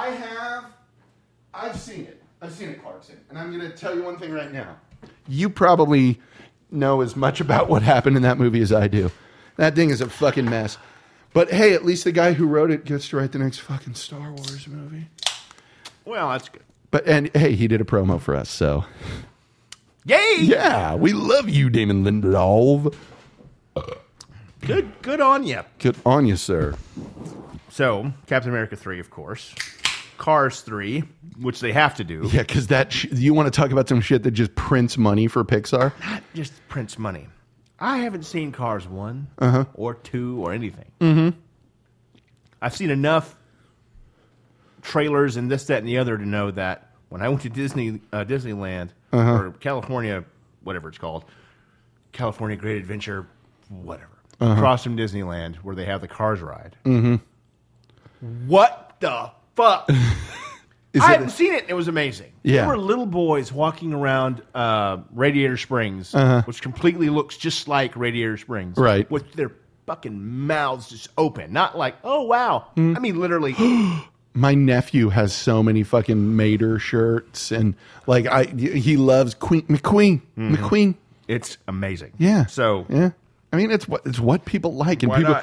I've seen it. I've seen it, Clarkson. And I'm going to tell you one thing right now. You probably know as much about what happened in that movie as I do. That thing is a fucking mess. But hey, at least the guy who wrote it gets to write the next fucking Star Wars movie. Well, that's good. And hey, he did a promo for us, so. Yay! Yeah, we love you, Damon Lindelof. Good on you. Good on you, sir. So, Captain America 3, of course. Cars 3, which they have to do. Yeah, because you want to talk about some shit that just prints money for Pixar? Not just prints money. I haven't seen Cars 1 or 2 or anything. Mm-hmm. I've seen enough trailers and this, that, and the other to know that when I went to Disneyland or California, whatever it's called, California Great Adventure, whatever, across from Disneyland where they have the Cars ride. Mm-hmm. What the fuck? I haven't seen it. It was amazing. Yeah. There were little boys walking around Radiator Springs, which completely looks just like Radiator Springs. Right. With their fucking mouths just open. Not like, oh, wow. I mean, literally. My nephew has so many fucking Mater shirts, and he loves McQueen. It's amazing. Yeah. So yeah. I mean, it's what people like, and Why people. not?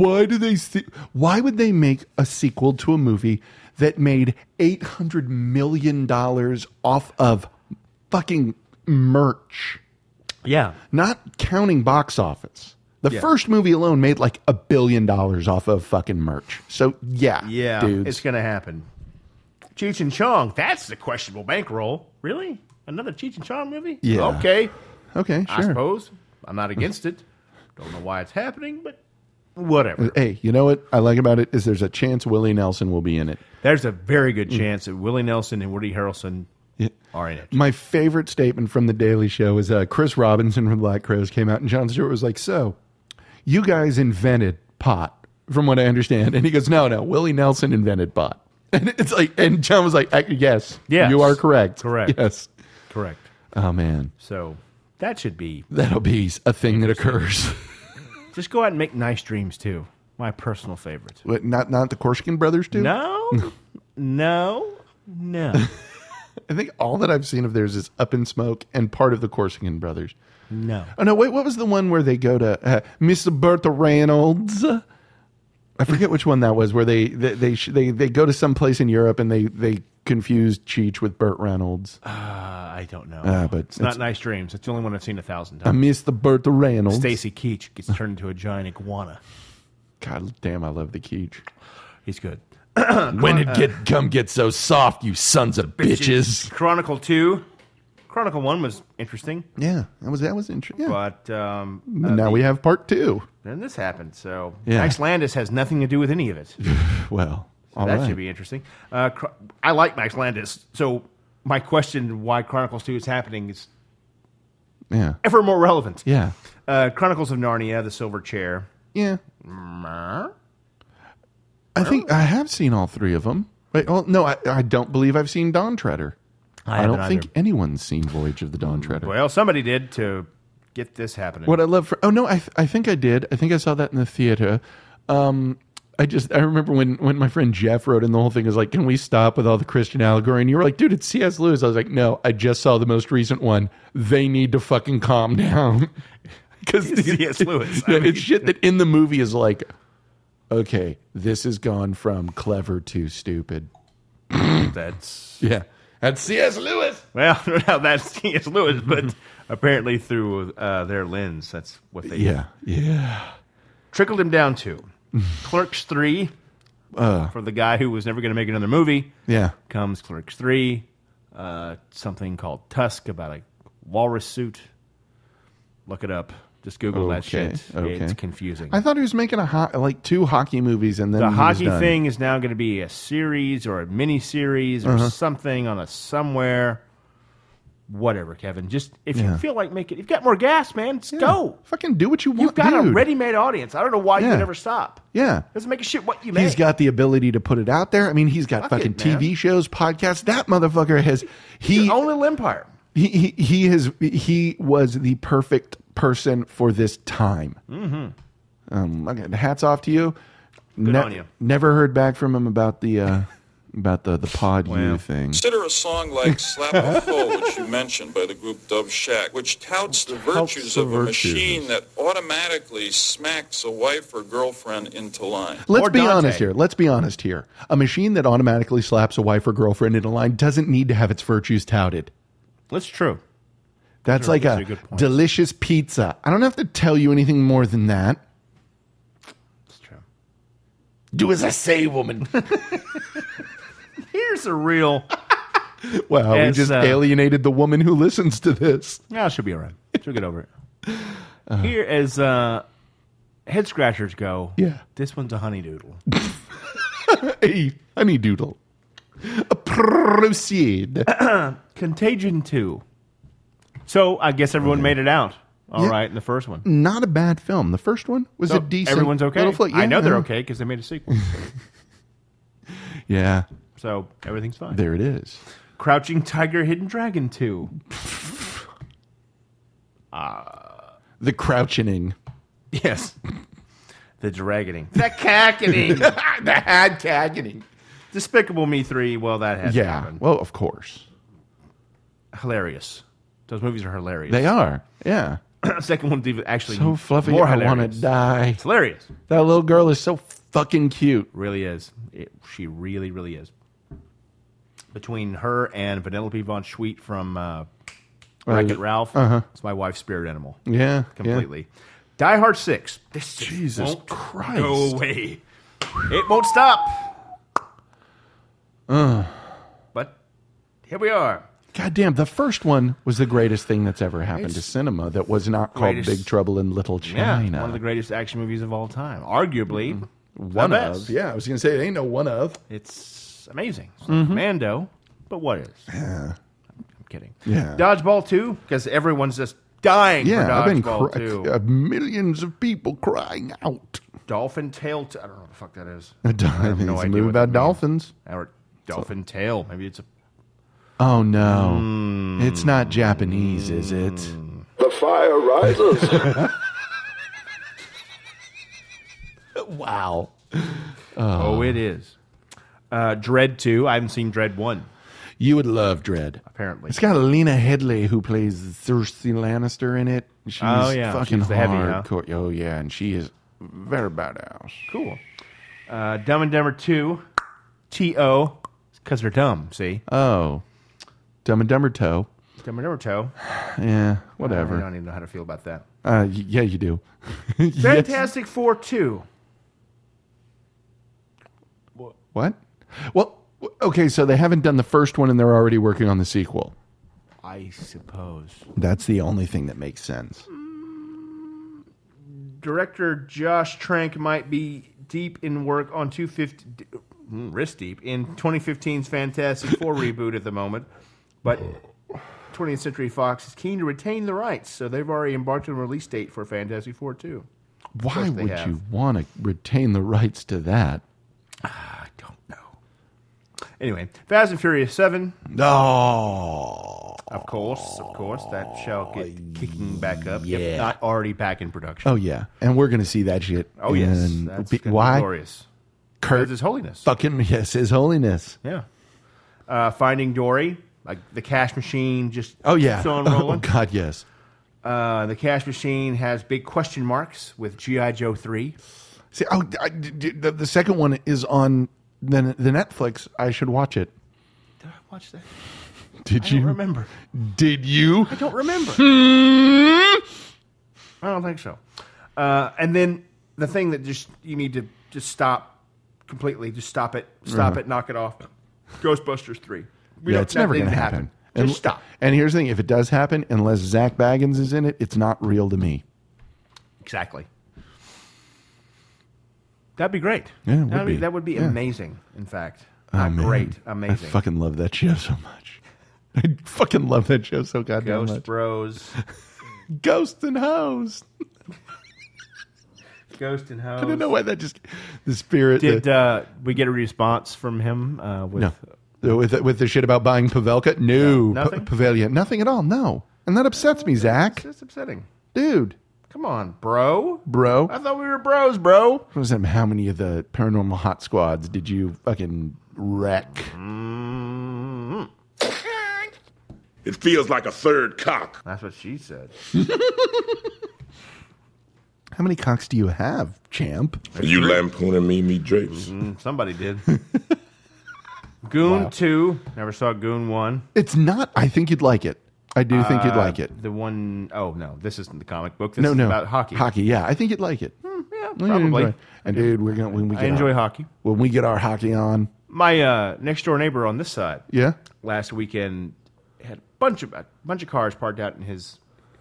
Why would they make a sequel to a movie that made $800 million off of fucking merch? Yeah. Not counting box office. The Yeah. first movie alone made $1 billion off of fucking merch. So yeah, Yeah, dudes. it's going to happen. Cheech and Chong, that's the questionable bankroll. Really? Another Cheech and Chong movie? Yeah. Okay. Okay, I sure. suppose. I'm not against it. Don't know why it's happening, but whatever. Hey, you know what I like about it is there's a chance Willie Nelson will be in it. There's a very good chance that Willie Nelson and Woody Harrelson are in it. My favorite statement from The Daily Show is Chris Robinson from Black Crowes came out and Jon Stewart was like, so, you guys invented pot, from what I understand. And he goes, no, Willie Nelson invented pot. And it's like, and John was like, yes, you are correct. Correct. Yes. Correct. Oh, man. So that should be. That'll be a thing that occurs. Just go out and make Nice Dreams, too. My personal favorite. What, not the Korskin brothers, too? No. No. I think all that I've seen of theirs is Up in Smoke and part of the Corsican Brothers. No. Oh, no, wait, what was the one where they go to Mr. Bertha Reynolds? I forget which one that was, where they go to some place in Europe and they confused Cheech with Burt Reynolds. I don't know. But it's not Nice Dreams. It's the only one I've seen 1,000 times. Mr. Bertha Reynolds. Stacy Keach gets turned into a giant iguana. God damn, I love the Keach. He's good. When did come get so soft, you sons of bitches? Chronicle 2. Chronicle 1 was interesting. Yeah, that was interesting. Yeah. But now we have part 2. Then this happened. So Yeah. Max Landis has nothing to do with any of it. Well, So all that right. should be interesting. I like Max Landis. So my question why Chronicles 2 is happening is ever more relevant. Yeah. Chronicles of Narnia, The Silver Chair. Yeah. I think I have seen all 3 of them. Wait, well, no, I don't believe I've seen Dawn Treader. I haven't don't think either. anyone's seen Voyage of the Dawn Treader. Well, somebody did to get this happening. What I love for I think I did. I think I saw that in the theater. I remember when my friend Jeff wrote in the whole thing is like, can we stop with all the Christian allegory? And you were like, dude, it's C.S. Lewis. I was like, no, I just saw the most recent one. They need to fucking calm down. Because C.S. Lewis. It's shit that in the movie is like, okay, this has gone from clever to stupid. That's C.S. Lewis. Well, no, that's C.S. Lewis, but apparently through their lens, that's what they trickled him down to. Clerks 3, for the guy who was never going to make another movie. Yeah. Comes Clerks 3, something called Tusk about a walrus suit. Look it up. Just Google that shit. It's confusing. I thought he was making 2 hockey movies and then The he was hockey done. thing is now going to be a series or a mini-series or something on a somewhere. Whatever, Kevin. Just if you feel like making, you've got more gas, man. Just go. Fucking do what you want. You've got a dude. ready-made audience. I don't know why you Yeah. would never stop. Yeah. Doesn't make a shit what you make. He's got the ability to put it out there. I mean, he's got Fuck fucking it, man. TV shows, podcasts. That motherfucker has. He own a empire. He was the perfect person for this time. Mm-hmm. Okay, hats off to you. Good on you. Never heard back from him about the pod you thing. Consider a song like Slap a Hole, which you mentioned, by the group Dove Shack, which touts the virtues of a machine that automatically smacks a wife or girlfriend into line. Let's be honest here. A machine that automatically slaps a wife or girlfriend in a line doesn't need to have its virtues touted. That's true. That's Those like are a good points. delicious pizza. I don't have to tell you anything more than that. It's true. Do as I say, woman. Here's a real. Wow, we just alienated the woman who listens to this. No, she'll be all right. She'll get over it. Here, as head scratchers go, this one's a honeydoodle. A honeydoodle. Proceed. Contagion 2. So I guess everyone made it out all right in the first one. Not a bad film. The first one was a decent. Everyone's okay. little flick. I know they're yeah. okay because they made a sequel. Yeah. So everything's fine. There it is. Crouching Tiger, Hidden Dragon 2. The crouching. Yes. The dragoning. The cackening. The had cackening. Despicable Me 3. Well, that had to happen. Well, of course. Hilarious. Those movies are hilarious. They are. Yeah. Second one's even actually So fluffy. more I hilarious. want to die. It's hilarious. That little girl is so fucking cute. Really is. She really, really is. Between her and Vanellope von Schweet from Wreck-It Ralph, it's my wife's spirit animal. Yeah. Completely. Die Hard 6. This just Jesus won't Christ. go away. It won't stop. But here we are. God damn, the first one was the greatest thing that's ever happened to cinema that was not called Greatest- Big Trouble in Little Yeah, China. one of the greatest action movies of all time. Arguably, One the of. best. Yeah, I was going to say, it ain't no one of. It's amazing. It's like Mando, but what is? Yeah. I'm kidding. Yeah. Dodgeball 2, because everyone's just dying Yeah, for I've been Dodgeball 2. millions of people crying out. Dolphin Tail. I don't know what the fuck that is. I have think no it's a idea movie what about that means. dolphins. Or Dolphin Tail. Maybe it's a. Oh, no. It's not Japanese, is it? The fire rises. Wow. Oh, it is. Dread 2. I haven't seen Dread 1. You would love Dredd. Apparently. It's got Lena Headey, who plays Cersei Lannister in it. She's fucking She's the heavy, hardcore. Oh, yeah, and she is very badass. Cool. Dumb and Dumber 2, T.O., because they're dumb, see? Oh. Dumb and Dumber Toe. Dumb and Dumber Toe. Yeah, whatever. I don't even know how to feel about that. Yeah, you do. Fantastic Four 2. What? Well, okay, so they haven't done the first one and they're already working on the sequel. I suppose. That's the only thing that makes sense. Director Josh Trank might be deep in work on 2015's Fantastic Four reboot at the moment, but 20th Century Fox is keen to retain the rights, so they've already embarked on a release date for Fantastic Four 2. Why would you want to retain the rights to that? I don't know. Anyway, Fast and Furious 7. No. Of course, that shall get kicking back up, Yeah. if not already back in production. Oh, yeah. And we're going to see that shit. Oh, yes. in- That's be- gonna be why? glorious. Kurt. Because His Holiness. Fucking, yes, His Holiness. Yeah. Finding Dory, like the cash machine just Oh, yeah. keeps on Oh, rolling. God, yes. The cash machine has big question marks with G.I. Joe 3. See, the second one is on the Netflix. I should watch it. Did I watch that? Did I you? don't remember. Did you? I don't remember. I don't think so. And then the thing that you need to just stop completely. Just stop it. Stop it. Knock it off. Ghostbusters 3. It's never going to happen. Just stop. And here's the thing: if it does happen, unless Zach Baggins is in it, it's not real to me. Exactly. That'd be great. Yeah, it would be. That would be Yeah. amazing. In fact, Oh, not man. great. Amazing. I fucking love that show so much. I fucking love that show so goddamn Ghost much. Bros. Ghost and Hose. Ghost and Hose. I don't know why that just the spirit. Did we get a response from him? With No, with the shit about buying Pavelka. No, nothing? Pavilion, nothing at all. No, and that upsets me, Zach. It's upsetting, dude. Come on, bro. Bro, I thought we were bros, bro. What was that? How many of the Paranormal Hot Squads did you fucking wreck? It feels like a third cock. That's what she said. How many cocks do you have, champ? Are you lampooning me Drapes? Somebody did. Goon 2. Never saw Goon 1. It's not. I think you'd like it. I do think you'd like it. The one oh no, this isn't the comic book. This No, is no, about hockey. Hockey, yeah. I think you'd like it. Yeah, Well, you'd probably. enjoy it. And dude, we're gonna when we get I enjoy our- hockey. When we get our hockey on, My next door neighbor on this side. Yeah? Last weekend had a bunch of cars parked out in his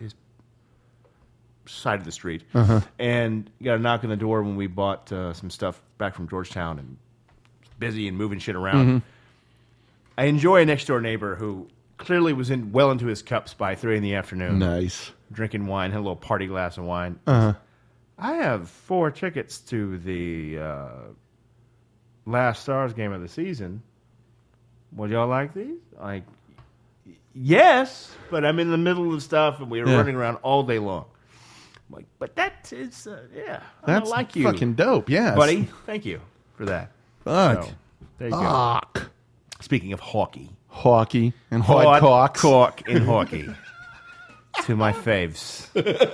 side of the street, Uh-huh. and got a knock on the door when we bought some stuff back from Georgetown, and was busy and moving shit around. Mhm. I enjoy a next door neighbor who clearly was well into his cups by 3 p.m. Nice. Drinking wine, had a little party glass of wine. Uh-huh. I have 4 tickets to the last Stars game of the season. Would y'all like these? Like, yes, but I'm in the middle of stuff, and we were Yeah. running around all day long. I'm like, but that is, yeah, That's I like you. fucking dope, yes. buddy. Thank you for that. Fuck. So, there you Fuck. go. Speaking of hockey. Hockey and Hot hot cocks. cock in hockey. Two of my faves.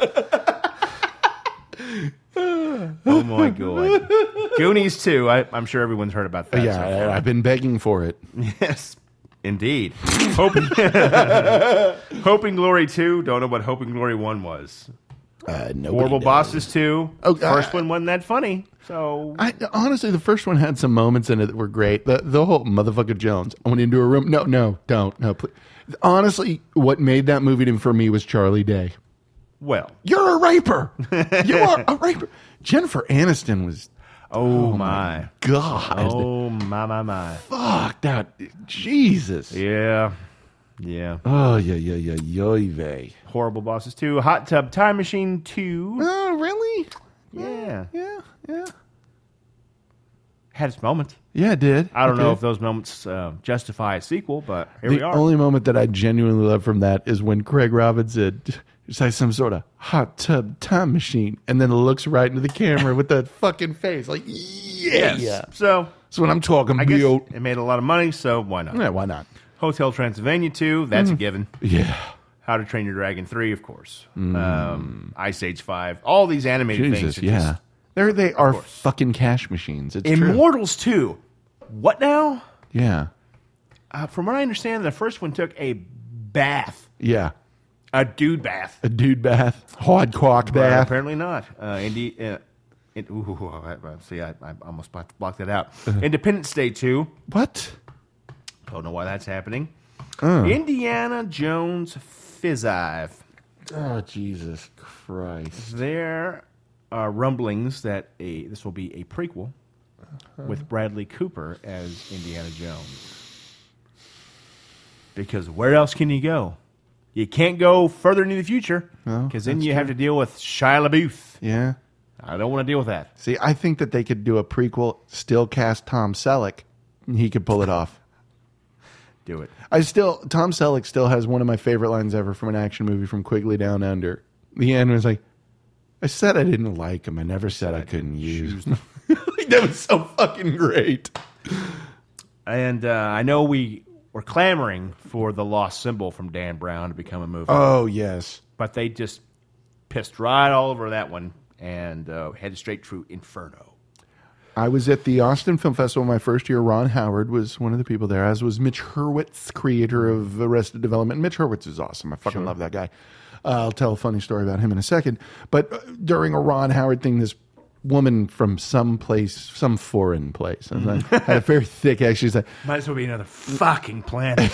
Oh my god. Goonies 2. I'm sure everyone's heard about that. Yeah, so far. I've been begging for it. Yes, indeed. Hoping Glory 2. Don't know what Hoping Glory 1 was. Nobody Horrible knows. Bosses 2. Oh, First one wasn't that funny. So Honestly, the first one had some moments in it that were great. The whole motherfucker Jones. I went into a room. No, don't. No, please. Honestly, what made that movie for me was Charlie Day. well, You're a raper. You are a raper. Jennifer Aniston was. oh my God. Oh my. Fuck that. Jesus. Yeah. Yeah. Oh, yeah. Yoy vey. Horrible Bosses 2. Hot Tub Time Machine 2. Oh, really? Yeah. Yeah. Had its moments. Yeah, it did. I don't It know did. if those moments justify a sequel, but here we The are. only moment that I genuinely love from that is when Craig Robin said, it's like some sort of hot tub time machine, and then looks right into the camera with that fucking face. Like, yeah. Yes. So That's what I'm talking I guess about. it made a lot of money, so why not? Yeah, why not? Hotel Transylvania 2, that's a given. Yeah. How to Train Your Dragon 3, of course. Ice Age 5. All these animated Jesus, things. yeah. They are fucking cash machines. It's Immortals 2. What now? true. Yeah. From what I understand, the first one took a bath. Yeah. A dude bath. A dude bath. Hard cock But bath. apparently not. See, I almost blocked that out. Independence Day 2. What? Don't know why that's happening. Indiana Jones Fizzive. Oh, Jesus Christ. There are rumblings that this will be a prequel with Bradley Cooper as Indiana Jones. Because where else can you go? You can't go further into the future because then you have to deal with Shia LaBeouf. Yeah. I don't want to deal with that. See, I think that they could do a prequel, still cast Tom Selleck, and he could pull it off. Do it. Tom Selleck still has one of my favorite lines ever from an action movie from Quigley Down Under. The end was like, I said I didn't like him. I never said I couldn't use him. That was so fucking great. And I know we were clamoring for The Lost Symbol from Dan Brown to become a movie. Oh, yes. But they just pissed right all over that one and headed straight through Inferno. I was at the Austin Film Festival my first year. Ron Howard was one of the people there, as was Mitch Hurwitz, creator of Arrested Development. Mitch Hurwitz is awesome. I fucking love that guy. I'll tell a funny story about him in a second. But during a Ron Howard thing, this woman from some foreign place, and had a very thick accent. She's like, might as well be another fucking planet.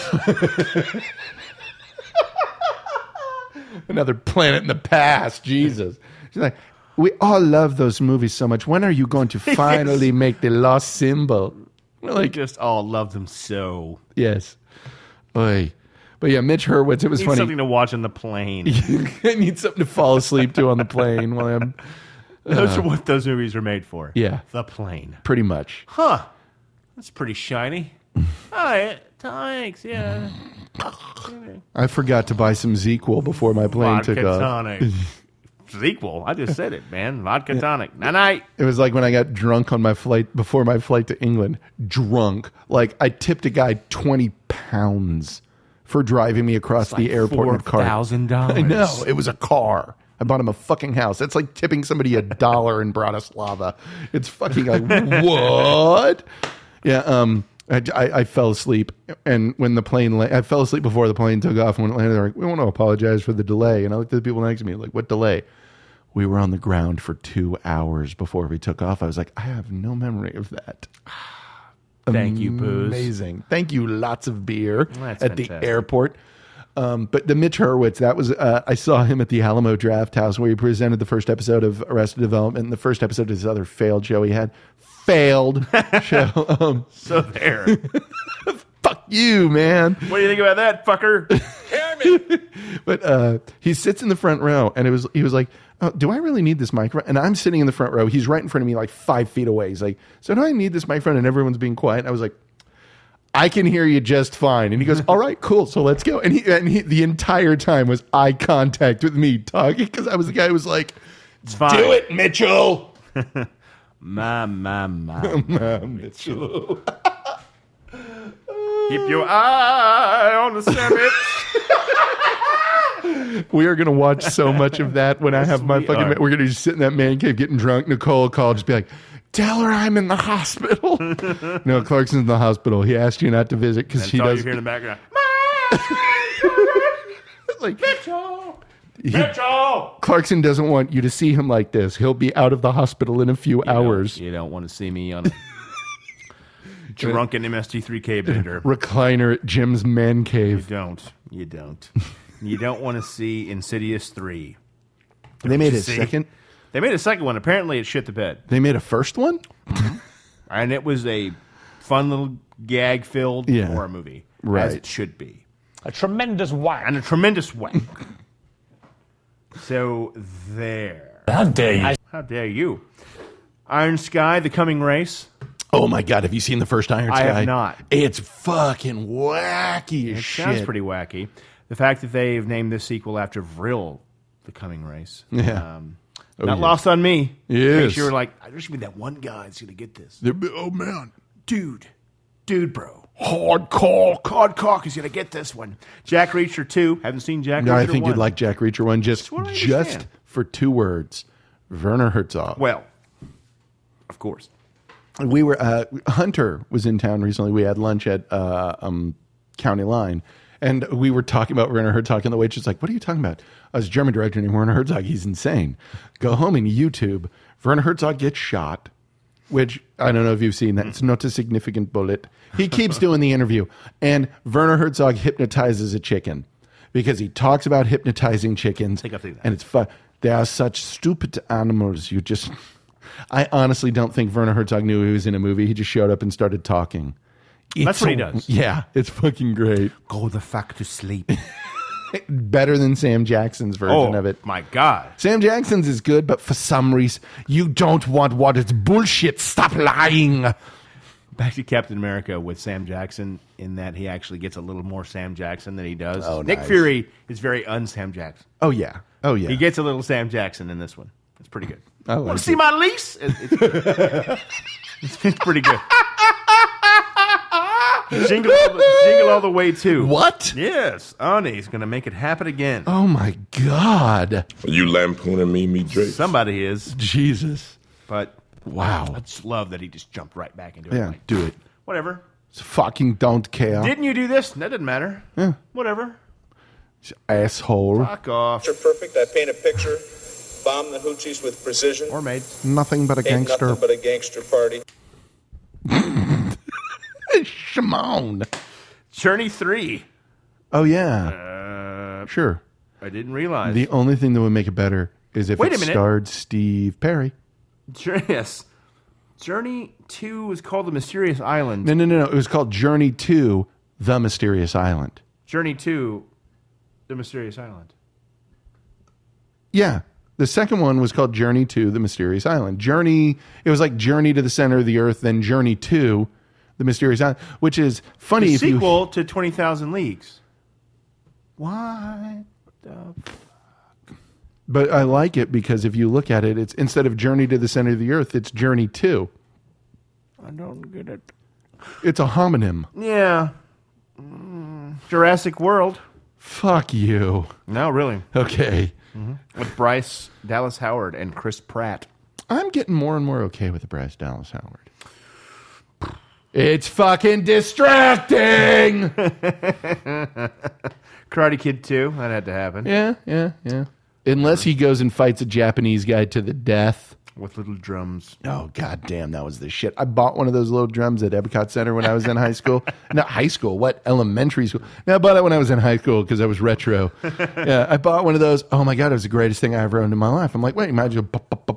Another planet in the past. Jesus. She's like, we all love those movies so much. When are you going to finally make The Lost Symbol? We're like, just all love them so. Yes. Oy. But yeah, Mitch Hurwitz, it was Need funny. something to watch on the plane. I need something to fall asleep to on the plane while I'm... Those are what those movies are made for. Yeah. The plane. Pretty much. Huh. That's pretty shiny. Hi. Thanks, yeah. I forgot to buy some ZQL before my plane Vodka took off. tonic. ZQL. I just said it, man. Vodka tonic. Night-night. It was like when I got drunk on my flight, before my flight to England. Drunk. Like, I tipped a guy 20 pounds for driving me across the airport in a car. $4,000. I know. It was a car. I bought him a fucking house. That's like tipping somebody $1 in Bratislava. It's fucking like, what? Yeah, I fell asleep, and when the plane I fell asleep before the plane took off, and when it landed, they're like, we want to apologize for the delay. And I looked at the people next to me, like, what delay? We were on the ground for 2 hours before we took off. I was like, I have no memory of that. Thank you, Booze. Amazing. Thank you, lots of beer That's at fantastic. the airport. But the Mitch Hurwitz, that was, I saw him at the Alamo Draft House where he presented the first episode of Arrested Development and the first episode of his other failed show he had. Failed show. So there. Fuck you, man. What do you think about that, fucker? But he sits in the front row, and he was like, oh, do I really need this microphone? And I'm sitting in the front row. He's right in front of me, like 5 feet away. He's like, so do I need this microphone? And everyone's being quiet. And I was like, I can hear you just fine. And he goes, all right, cool. So let's go. And he the entire time was eye contact with me talking, because I was the guy who was like, it's fine. Do it, Mitchell. My. Mitchell. Keep your eye on the sandwich. We are going to watch so much of that when I have my fucking... We're going to just sit in that man cave getting drunk. Nicole called, just be like, tell her I'm in the hospital. No, Clarkson's in the hospital. He asked you not to visit because she does... you hear in the background. Like, Mitchell! Mitchell! Clarkson doesn't want you to see him like this. He'll be out of the hospital in a few hours. You don't want to see me on a drunken MST3K bender. Recliner at Jim's man cave. You don't. You don't want to see Insidious 3. They made a second? They made a second one. Apparently it shit the bed. They made a first one? And it was a fun little gag-filled horror movie. Right. As it should be. A tremendous whack. And a tremendous whack. So there. How dare you? How dare you? Iron Sky, The Coming Race. Oh my God, have you seen the first Iron Sky? I have not. It's fucking wacky as shit. It sounds pretty wacky. The fact that they've named this sequel after Vril, The Coming Race. Yeah. Not lost on me. Yes. You were like, there's going to be that one guy that's going to get this. Oh, man. Dude, bro. Hardcore, he's going to get this one. Jack Reacher 2. Haven't seen Jack Reacher 1. No, I think you'd like Jack Reacher 1 just for 2 words. Werner Herzog. Well, of course. We were Hunter was in town recently. We had lunch at County Line, and we were talking about Werner Herzog, and the waitress was like, "What are you talking about?" I was a German director named Werner Herzog. He's insane. Go home and YouTube. Werner Herzog gets shot, which I don't know if you've seen that. It's not a significant bullet. He keeps doing the interview, and Werner Herzog hypnotizes a chicken because he talks about hypnotizing chickens, and it's fun. They are such stupid animals. You just... I honestly don't think Werner Herzog knew he was in a movie. He just showed up and started talking. That's what he does. Yeah, it's fucking great. Go the fuck to sleep. Better than Sam Jackson's version of it. My God. Sam Jackson's is good, but for some reason, you don't want what is bullshit. Stop lying. Back to Captain America with Sam Jackson, in that he actually gets a little more Sam Jackson than he does. Oh, Nick nice. Fury is very un-Sam Jackson. Oh, yeah. Oh, yeah. He gets a little Sam Jackson in this one. It's pretty good. I like Want to see my lease? It's pretty good. Jingle all the way, too. What? Yes. Arnie's going to make it happen again. Oh, my God. Are you lampooning me, Drake? Somebody is. Jesus. But wow. I just love that he just jumped right back into it. Yeah, Like, do it. whatever. Fucking don't care. Didn't you do this? That didn't matter. Yeah. Whatever. Asshole. Fuck off. Perfect. I paint a picture. Bomb the hoochies with precision. Or made. Nothing but a Ain't gangster. nothing but a gangster party. Shimon. Journey 3. Oh, yeah. Sure. I didn't realize. The only thing that would make it better is if Wait it a minute. starred Steve Perry. Yes. Journey 2 was called The Mysterious Island. No. It was called Journey to the Mysterious Island. Journey 2, The Mysterious Island. Yeah. The second one was called Journey to the Mysterious Island. It was like Journey to the Center of the Earth, then Journey to the Mysterious Island, which is funny The if you... sequel to 20,000 Leagues. What the fuck? But I like it because if you look at it, it's instead of Journey to the Center of the Earth, it's Journey to. I don't get it. It's a homonym. Yeah. Jurassic World. Fuck you. No, really. Okay. With Bryce Dallas Howard and Chris Pratt. I'm getting more and more okay with the Bryce Dallas Howard. It's fucking distracting. Karate Kid 2. That had to happen. Yeah. Unless he goes and fights a Japanese guy to the death. With little drums. Oh, goddamn, that was the shit. I bought one of those little drums at Epcot Center when I was in high school. Not high school, what? Elementary school. No, I bought it when I was in high school because I was retro. Yeah, I bought one of those. Oh, my God, it was the greatest thing I ever owned in my life. I'm like, wait, imagine.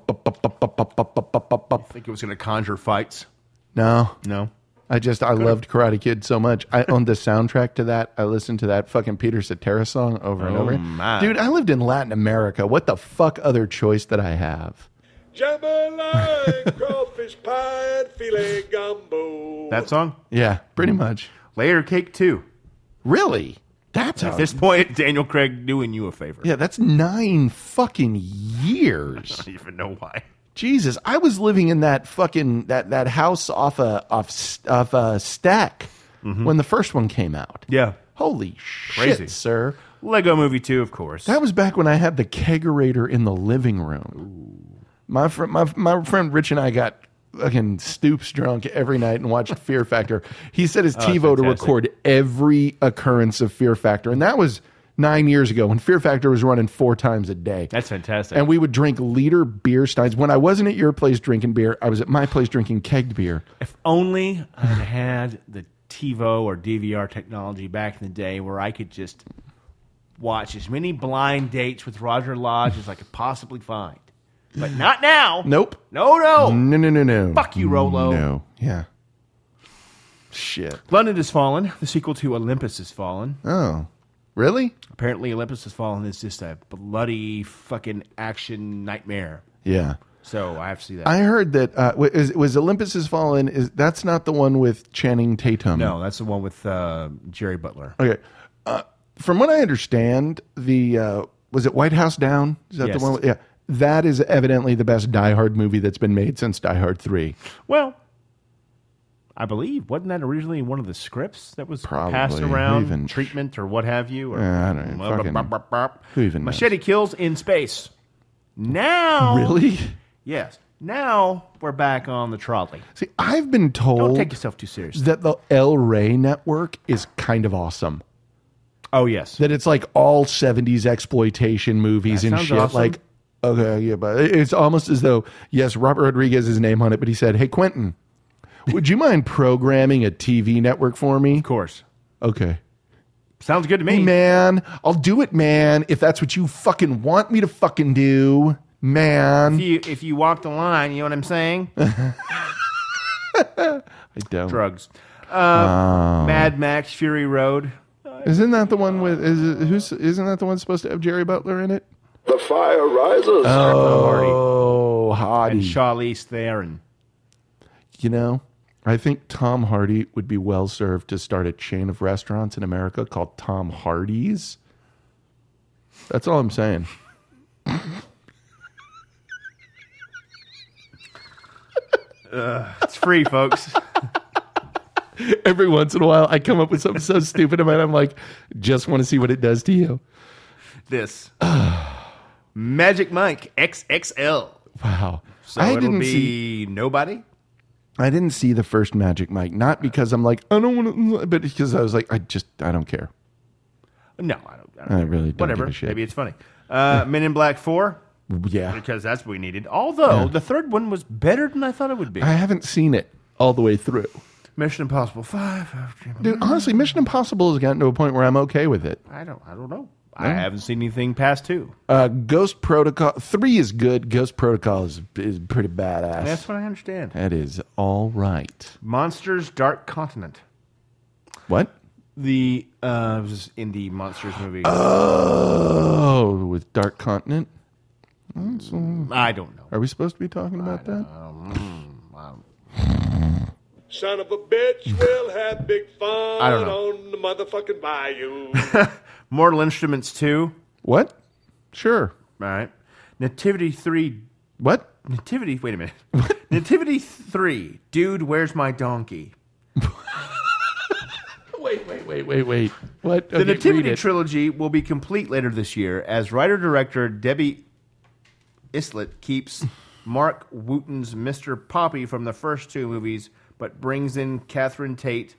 I think it was going to conjure fights. No. I loved Karate Kid so much. I owned the soundtrack to that. I listened to that fucking Peter Cetera song over and over. My. Dude, I lived in Latin America. What the fuck other choice did I have? Jambalaya, crawfish pie, and filet gumbo. That song? Yeah, pretty much. Layer Cake 2. Really? That's At this point, Daniel Craig doing you a favor. Yeah, that's 9 fucking years. I don't even know why. Jesus, I was living in that fucking that house off a stack when the first one came out. Yeah. Holy Crazy. shit, sir. Lego Movie 2, of course. That was back when I had the kegerator in the living room. Ooh. My friend Rich and I got fucking Stoops drunk every night and watched Fear Factor. He set his TiVo to record every occurrence of Fear Factor, and that was 9 years ago when Fear Factor was running 4 times a day. That's fantastic. And we would drink liter beer steins. When I wasn't at your place drinking beer, I was at my place drinking kegged beer. If only I had the TiVo or DVR technology back in the day where I could just watch as many blind dates with Roger Lodge as I could possibly find. But not now. Nope. No. No. Fuck you, Rolo. No. Yeah. Shit. London Has Fallen, the sequel to Olympus Has Fallen. Oh. Really? Apparently Olympus Has Fallen is just a bloody fucking action nightmare. Yeah. So I have to see that. I heard that was Olympus Has Fallen. That's not the one with Channing Tatum. No, that's the one with Jerry Butler. Okay. From what I understand, was it White House Down? Is that Yes. the one? Yeah. That is evidently the best Die Hard movie that's been made since Die Hard 3. Well, I believe. Wasn't that originally one of the scripts that was Probably. passed around, treatment or what have you? Or, I don't know. Who even knows? Machete Kills in Space. Now. Really? Yes. Now we're back on the trolley. See, I've been told Don't take yourself too seriously. that the El Rey network is kind of awesome. Oh, yes. That it's like all 70s exploitation movies That and sounds shit. awesome. Like, okay, yeah, but it's almost as though, yes, Robert Rodriguez's name on it, but he said, hey, Quentin, would you mind programming a TV network for me? Of course. Okay. Sounds good to me. Hey, man, I'll do it, man, if that's what you fucking want me to fucking do, man. If you walk the line, you know what I'm saying? I don't. Drugs. Mad Max Fury Road. Isn't that the one with isn't that the one supposed to have Jerry Butler in it? The fire rises. Oh, Hardy. And Charlize Theron. You know, I think Tom Hardy would be well served to start a chain of restaurants in America called Tom Hardy's. That's all I'm saying. It's free, folks. Every once in a while, I come up with something so stupid, and I'm like, just want to see what it does to you. This Magic Mike XXL. Wow. So I it'll didn't be see. nobody. I didn't see the first Magic Mike, not because I'm like I don't want to, but because I was like I don't care. No, I don't I really don't Whatever. give a shit. Maybe it's funny. Men in Black 4. Yeah, because that's what we needed. Although Yeah. the third one was better than I thought it would be. I haven't seen it all the way through. Mission Impossible 5. Dude, honestly, Mission Impossible has gotten to a point where I'm okay with it. I don't know. I haven't seen anything past 2. Ghost Protocol 3 is good. Ghost Protocol is pretty badass. That's what I understand. That is all right. Monsters Dark Continent. What? The it was in the Monsters movie. Oh, with Dark Continent. I don't know. Are we supposed to be talking about that? Son of a bitch will have big fun I don't know. on the motherfucking bayou. Mortal Instruments 2. What? Sure. All right. Nativity 3. What? Nativity. Wait a minute. Nativity 3. Dude, where's my donkey? Wait. What? The Okay, Nativity read it. trilogy will be complete later this year as writer-director Debbie Islett keeps Mark Wooten's Mr. Poppy from the first 2 movies, but brings in Catherine Tate,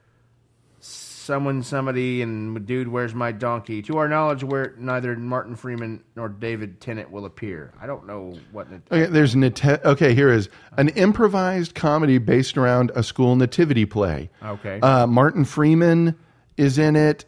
Somebody, and Dude, Where's My Donkey? To our knowledge, where neither Martin Freeman nor David Tennant will appear. I don't know what... Okay, there's okay, here is an improvised comedy based around a school nativity play. Okay. Martin Freeman is in it.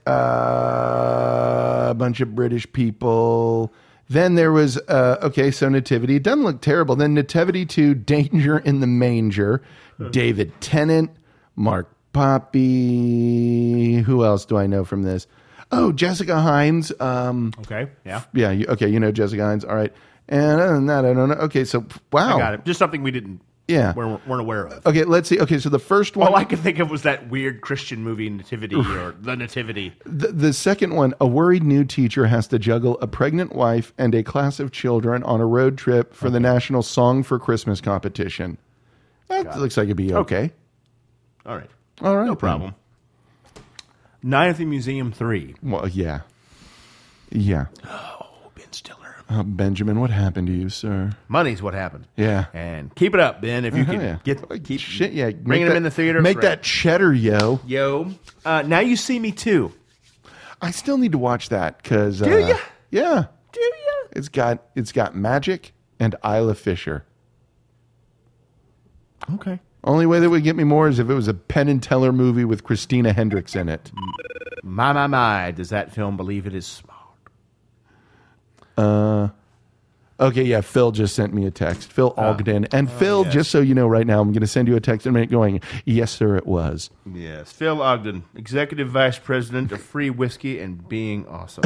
A bunch of British people. Then there was so Nativity. It doesn't look terrible. Then Nativity 2, Danger in the Manger. David Tennant, Mark Poppy. Who else do I know from this? Oh, Jessica Hines. Okay, yeah. Yeah, you know Jessica Hines. All right. And other than that, I don't know. Okay, so, wow. I got it. Just something we didn't... Yeah. weren't aware of. Okay, let's see. Okay, so the first one... All I could think of was that weird Christian movie Nativity or The Nativity. The second one, a worried new teacher has to juggle a pregnant wife and a class of children on a road trip for the National Song for Christmas competition. That looks like it'd be okay. All right. All right. No problem. Night at the Museum 3. Well, yeah. Yeah. Oh, Ben Stiller. Benjamin, what happened to you, sir? Money's what happened. Yeah. And keep it up, Ben, if you can keep shit, yeah. bringing them in the theater. Make that cheddar, yo. Yo. Now You See Me Too. I still need to watch that because... Do ya? Yeah. Do ya? It's got Magic and Isla Fisher. Okay. Only way that would get me more is if it was a Penn and Teller movie with Christina Hendricks in it. My, does that film believe it is smart? Okay, yeah, Phil just sent me a text. Phil Ogden. And Phil, yes. just so you know right now, I'm going to send you a text in a minute going, yes, sir, it was. Yes. Phil Ogden, Executive Vice President of Free Whiskey and Being Awesome.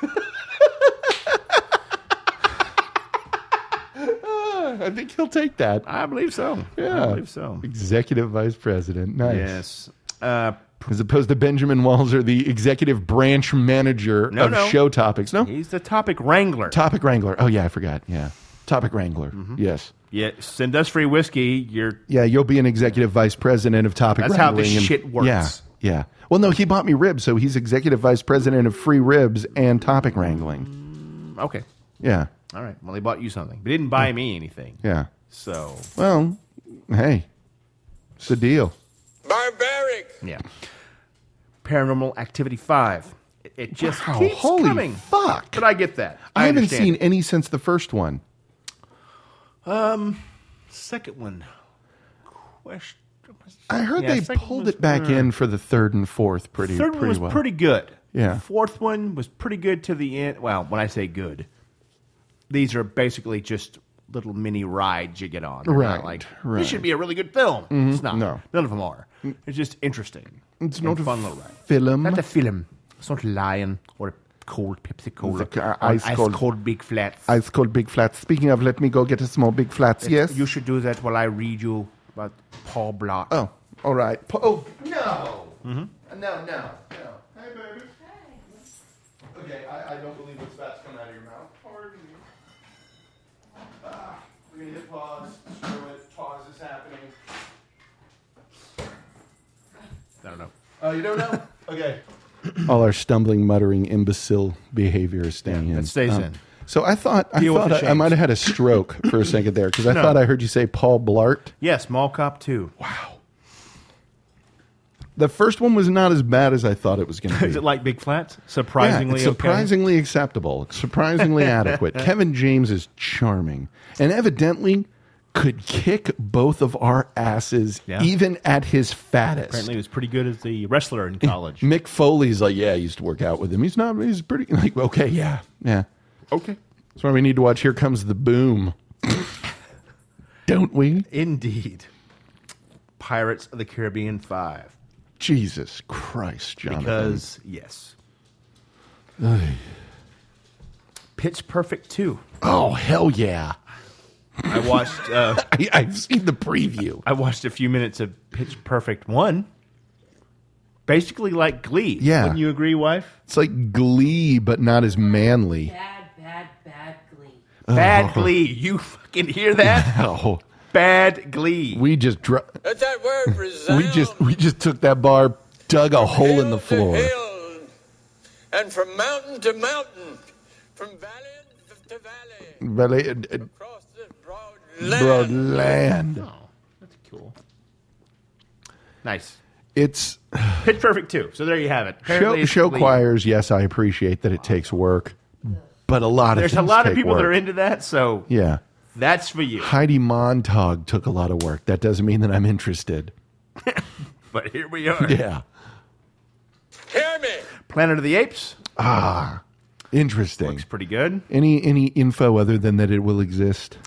I think he'll take that. I believe so. Yeah. I believe so. Executive Vice President. Nice. Yes. As opposed to Benjamin Walzer, the Executive Branch Manager of Show Topics. No? He's the Topic Wrangler. Topic Wrangler. Oh, yeah, I forgot. Yeah. Topic Wrangler. Yes. Yeah, send us free whiskey. Yeah, you'll be an executive vice president of Topic That's how Wrangling. this shit works. Yeah, yeah. Well, no, he bought me ribs, so he's executive vice president of Free Ribs and Topic Wrangling. Okay. Yeah. All right. Well, he bought you something, but he didn't buy me anything. Yeah. So. Well, hey, it's a deal. Barbaric. Yeah. Paranormal Activity 5. It just Wow, keeps holy coming. fuck. But I get that. I haven't understand seen it. any since the first one. Second one. I heard Yeah, they second pulled was- it back in for the third and fourth pretty Third one was well. pretty good. Yeah. Fourth one was pretty good to the end. Well, when I say good, these are basically just little mini rides you get on. They're not like, right. this should be a really good film. Mhm. It's not. No. None of them are. It's just interesting. It's and not a fun little ride. film. Not a film. It's not a lion or a cold Pepsi Cola. The, or ice cold Big Flats. Ice cold Big Flats. Speaking of, let me go get a small Big Flats. Yes? You should do that while I read you about Paul Blart. Oh, all right. Oh, no. Mm-hmm. No. Hey, baby. Okay, I don't believe what's about to come out of your mouth. Pardon me. We're going to hit pause. Screw it. Pause is happening. I don't know. Oh, you don't know? Okay. All our stumbling, muttering, imbecile behavior is staying in. that stays in. So I thought Deal with the I might have had a stroke for a second there because I No. thought I heard you say Paul Blart. Yes, Mall Cop 2. Wow. The first one was not as bad as I thought it was going to be. Is it like Big Flats? Surprisingly it's surprisingly acceptable, surprisingly adequate. Kevin James is charming and evidently could kick both of our asses Yeah. even at his fattest. Apparently he was pretty good as the wrestler in college. Mick Foley's like, yeah, I used to work out with him. He's pretty, like, okay, yeah. Okay. That's why we need to watch Here Comes the Boom. Don't we? Indeed. Pirates of the Caribbean 5. Jesus Christ, Jonathan. Because, yes. Ay. Pitch Perfect 2. Oh, hell yeah. I watched... I've seen the preview. I watched a few minutes of Pitch Perfect 1. Basically like Glee. Yeah. Wouldn't you agree, wife? It's like Glee, but not as manly. Bad Glee. Bad Glee. You fucking hear that? No. Bad Glee. We just Let that word resound. we just took that bar, dug a hole in the floor. Hill, and from mountain to mountain, from valley to valley, across this broad land. Oh, that's cool. Nice. It's Pitch Perfect 2. So there you have it. Apparently it's show Glee. choirs. Yes, I appreciate that it takes work, but a lot of There's a things lot of take people that work. are into that, so Yeah. that's for you. Heidi Montag took a lot of work. That doesn't mean that I'm interested. But here we are. Yeah. Hear me. Planet of the Apes. Ah, interesting. Looks pretty good. Any info other than that it will exist?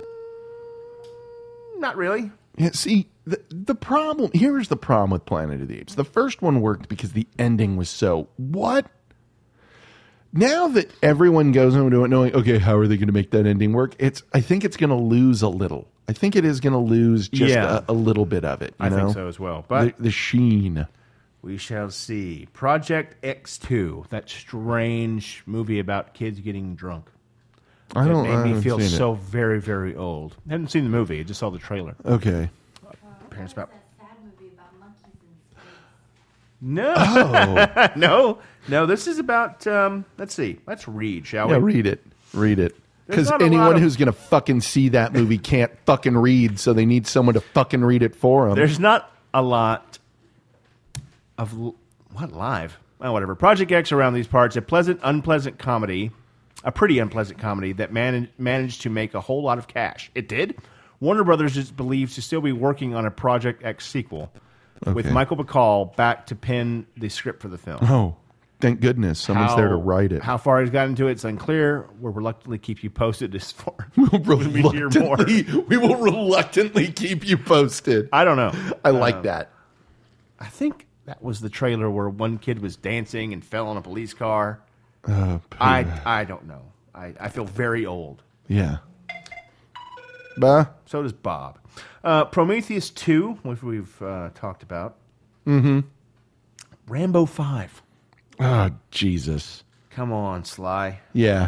Not really. Yeah, see, the problem, here's the problem with Planet of the Apes. The first one worked because the ending was so, what? Now that everyone goes into it knowing, okay, how are they going to make that ending work? I think it's going to lose a little. I think it is going to lose just a little bit of it. I You think know? so as well. But the sheen. we shall see. Project X2, that strange movie about kids getting drunk. I It don't. made I me haven't feel seen so very, very old. I hadn't seen the movie. I just saw the trailer. it. Okay. Parents about. No, Oh. no. This is about. Let's see. Let's read, shall Yeah, we? read it. Read it. There's Because not a lot anyone of- who's going to fucking see that movie can't fucking read, so they need someone to fucking read it for them. There's not a lot of what live. Well, whatever. Project X around these parts, a pleasant, unpleasant comedy, a pretty unpleasant comedy that managed to make a whole lot of cash. It did. Warner Brothers is believed to still be working on a Project X sequel, with Okay. Michael Bacall back to pen the script for the film. Oh, thank goodness. Someone's there to write it. How far he's gotten into it's unclear. We'll reluctantly keep you posted as far when we hear more. We will reluctantly keep you posted. I don't know. I like that. I think that was the trailer where one kid was dancing and fell on a police car. I don't know. I feel very old. Yeah. Bah. So does Bob. Prometheus 2, which we've talked about. Mm-hmm. Rambo 5. Oh, Jesus. Come on, Sly. Yeah.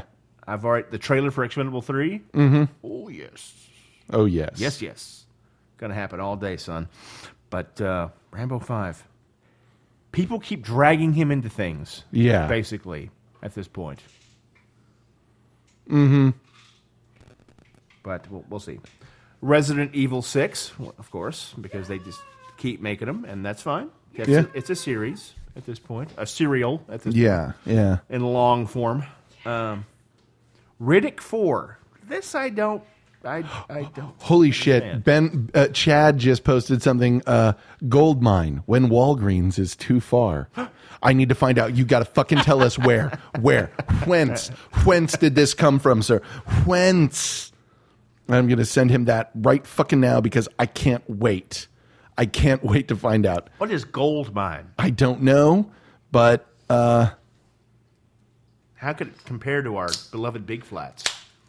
the trailer for Expendable 3. Mm-hmm. Oh, yes. Oh, yes. Yes. Going to happen all day, son. But Rambo 5. People keep dragging him into things. Yeah. Basically, at this point. Mm-hmm. But we'll see. Resident Evil 6, of course, because they just keep making them, and that's fine. It's a series at this point. A serial at this point. Yeah. In long form. Riddick 4. This I don't. Holy shit. Chad just posted something. Goldmine, when Walgreens is too far. I need to find out. You got to fucking tell us where. Whence did this come from, sir? Whence? I'm going to send him that right fucking now because I can't wait. I can't wait to find out. What is Goldmine? I don't know, but how could it compare to our beloved Big Flats?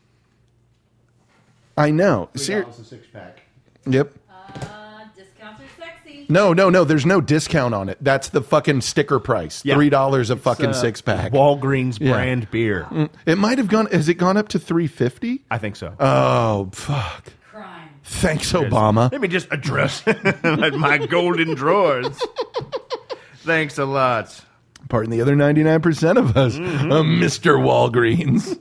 I know. $3 a six-pack. Yep. Discounts are sexy. No. There's no discount on it. That's the fucking sticker price. Yeah. $3 a fucking six-pack. Walgreens brand beer. It might have gone. Has it gone up to $3.50? I think so. Oh fuck! Crime. Thanks, Obama. Let me just address my golden drawers. Thanks a lot. Pardon the other 99% of us, Mr. Walgreens.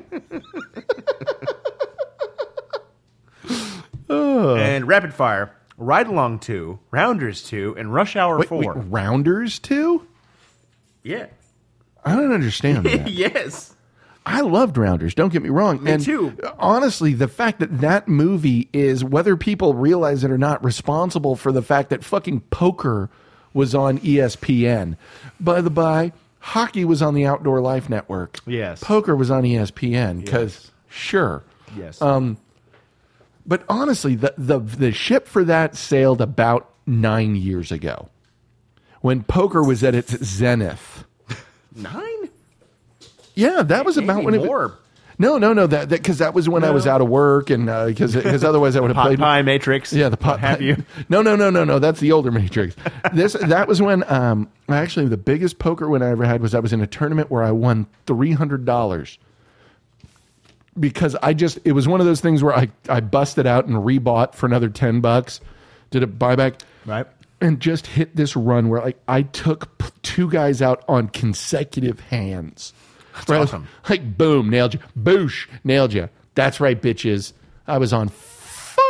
And Rapid Fire, Ride Along 2, Rounders 2, and Rush Hour 4. Wait, Rounders 2? Yeah. I don't understand that. Yes. I loved Rounders, don't get me wrong. Me too. Honestly, the fact that movie is, whether people realize it or not, responsible for the fact that fucking poker was on ESPN. By the by, hockey was on the Outdoor Life Network. Yes. Poker was on ESPN, because, sure. Yes. But honestly, the ship for that sailed about 9 years ago, when poker was at its zenith. 9? Yeah, that was about when it was. No, that because that was when I was out of work, and because otherwise I would have Pot played Pie Matrix. Yeah, the pot have you? No. That's the older Matrix. That was when actually the biggest poker win I ever had was I was in a tournament where I won $300. Because it was one of those things where I busted out and rebought for another $10, did a buyback, right, and just hit this run where I took two guys out on consecutive hands. That's awesome. Like boom, nailed you. Boosh, nailed you. That's right, bitches. I was on fire.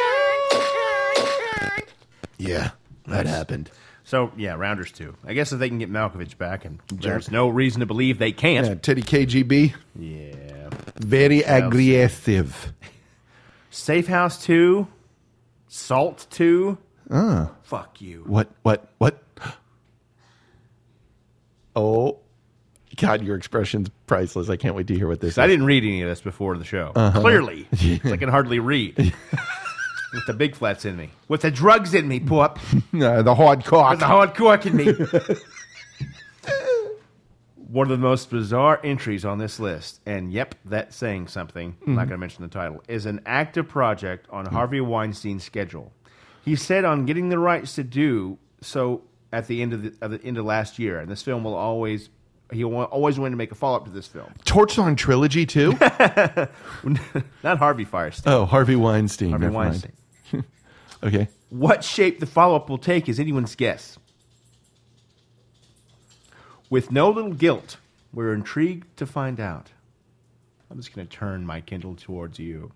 Yeah, that happened. So, yeah, Rounders 2. I guess if they can get Malkovich back, and there's no reason to believe they can't. Yeah, Teddy KGB. Yeah. Very aggressive. Safe House 2. Salt 2. Fuck you. What? Oh, God, your expression's priceless. I can't wait to hear what this is. I didn't read any of this before the show. Clearly. I can hardly read. With the big flats in me. With the drugs in me, pup. The hard cock. With the hard cock in me. One of the most bizarre entries on this list, and yep, that's saying something, I'm not going to mention the title, is an active project on Harvey Weinstein's schedule. He said on getting the rights to do so at the end of last year, and this film will always... He always wanted to make a follow-up to this film. Torchline Trilogy, too? Not Harvey Firestein. Oh, Harvey Weinstein. Harvey Weinstein. Okay. What shape the follow-up will take is anyone's guess. With no little guilt, we're intrigued to find out. I'm just going to turn my Kindle towards you.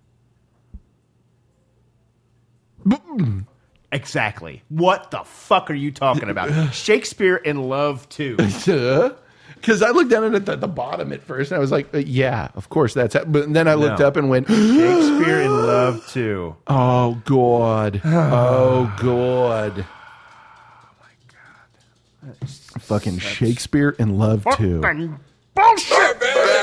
Exactly. What the fuck are you talking about? Shakespeare in Love 2. Because I looked down at the bottom at first, and I was like, yeah, of course that's it. But then I looked up and went, Shakespeare in Love 2. Oh, God. Oh, God. Oh, my God. Fucking Shakespeare in Love 2. Fucking bullshit!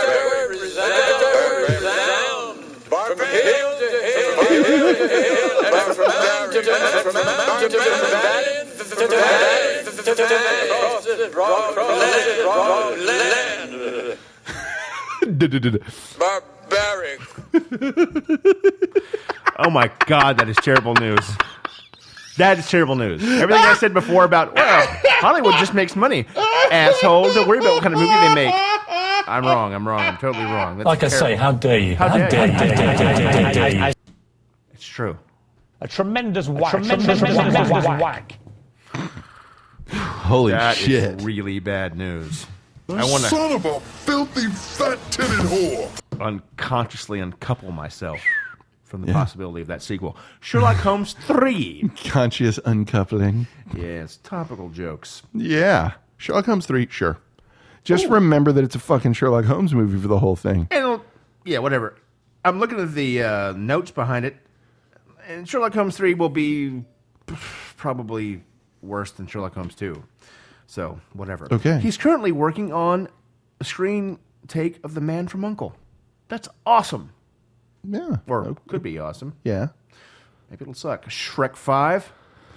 Barbaric. Oh my God, that is terrible news. That is terrible news. Everything I said before about, well, Hollywood just makes money. Asshole, don't worry about what kind of movie they make. I'm wrong. I'm totally wrong. That's Like I say, how dare you? How dare you? you? It's true. A tremendous whack. Tremendous whack. Holy That shit. is really bad news. The I want to son of a filthy, fat-titted whore. unconsciously uncouple myself from the possibility of that sequel. Sherlock Holmes 3. Conscious uncoupling. Yes, topical jokes. Yeah. Sherlock Holmes 3, sure. Just remember that it's a fucking Sherlock Holmes movie for the whole thing. And yeah, whatever. I'm looking at the notes behind it, and Sherlock Holmes 3 will be probably worse than Sherlock Holmes 2. So, whatever. Okay. He's currently working on a screen take of The Man from U.N.C.L.E. That's awesome. Yeah. Or could be awesome. Yeah. Maybe it'll suck. Shrek 5.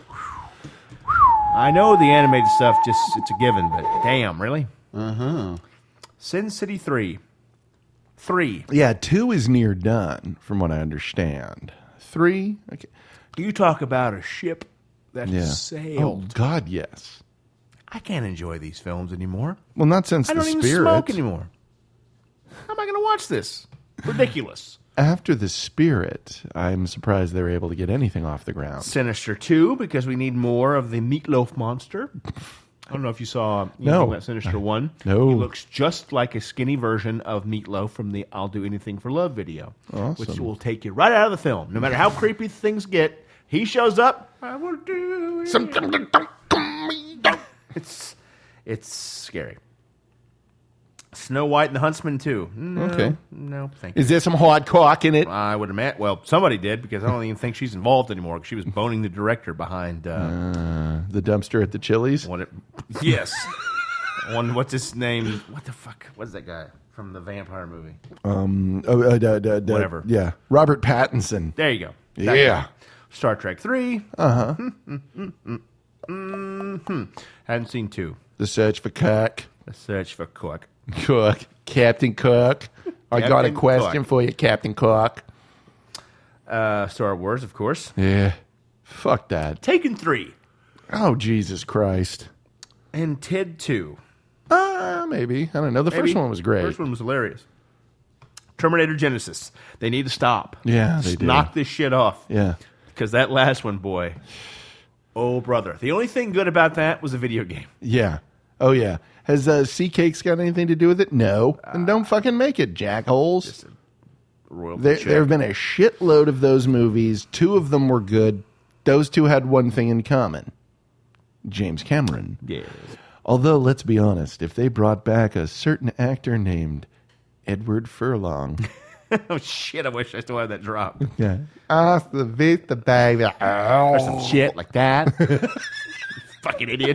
I know the animated stuff, it's a given, but damn, really? Uh-huh. Sin City 3. 3. Yeah, 2 is near done, from what I understand. 3? Okay. You talk about a ship that Yeah. sailed. Oh, God, yes. I can't enjoy these films anymore. Well, not since I The don't even Spirit. smoke anymore. How am I going to watch this? Ridiculous. After The Spirit, I'm surprised they were able to get anything off the ground. Sinister 2, because we need more of the Meatloaf monster. I don't know if you saw that Sinister 1. No. He looks just like a skinny version of Meatloaf from the I'll Do Anything for Love video. Awesome. Which will take you right out of the film. No matter how creepy things get, he shows up. I will do something. It's scary. Snow White and the Huntsman 2. No, Okay. No, thank you. Is there some hard cock in it? I would imagine. Well, somebody did, because I don't even think she's involved anymore, because she was boning the director behind... The dumpster at the Chili's? Yes. What's his name? What the fuck? What's that guy from the vampire movie? Whatever. Yeah. Robert Pattinson. There you go. That Yeah. guy. Star Trek 3. Uh-huh. Hadn't seen 2. The Search for Kirk. The Search for Cook. Cook. Captain Cook. I got a Captain question Cook. for you, Captain Cook. Star Wars, of course. Yeah. Fuck that. Taken 3. Oh, Jesus Christ. And Ted 2. Maybe. I don't know. The Maybe. first one was great. The first one was hilarious. Terminator Genesis. They need to stop. Yeah, Just they do. knock this shit off. Yeah. Because that last one, boy. Oh, brother. The only thing good about that was a video game. Yeah. Oh, yeah. Has Sea Cakes got anything to do with it? No. Then don't fucking make it, jackholes. There have been a shitload of those movies. 2 of them were good. Those 2 had one thing in common. James Cameron. Yeah. Although, let's be honest, if they brought back a certain actor named Edward Furlong. Oh, shit. I wish I still had that drop. Yeah. The Vita baby. Or some shit like that. Fucking idiot.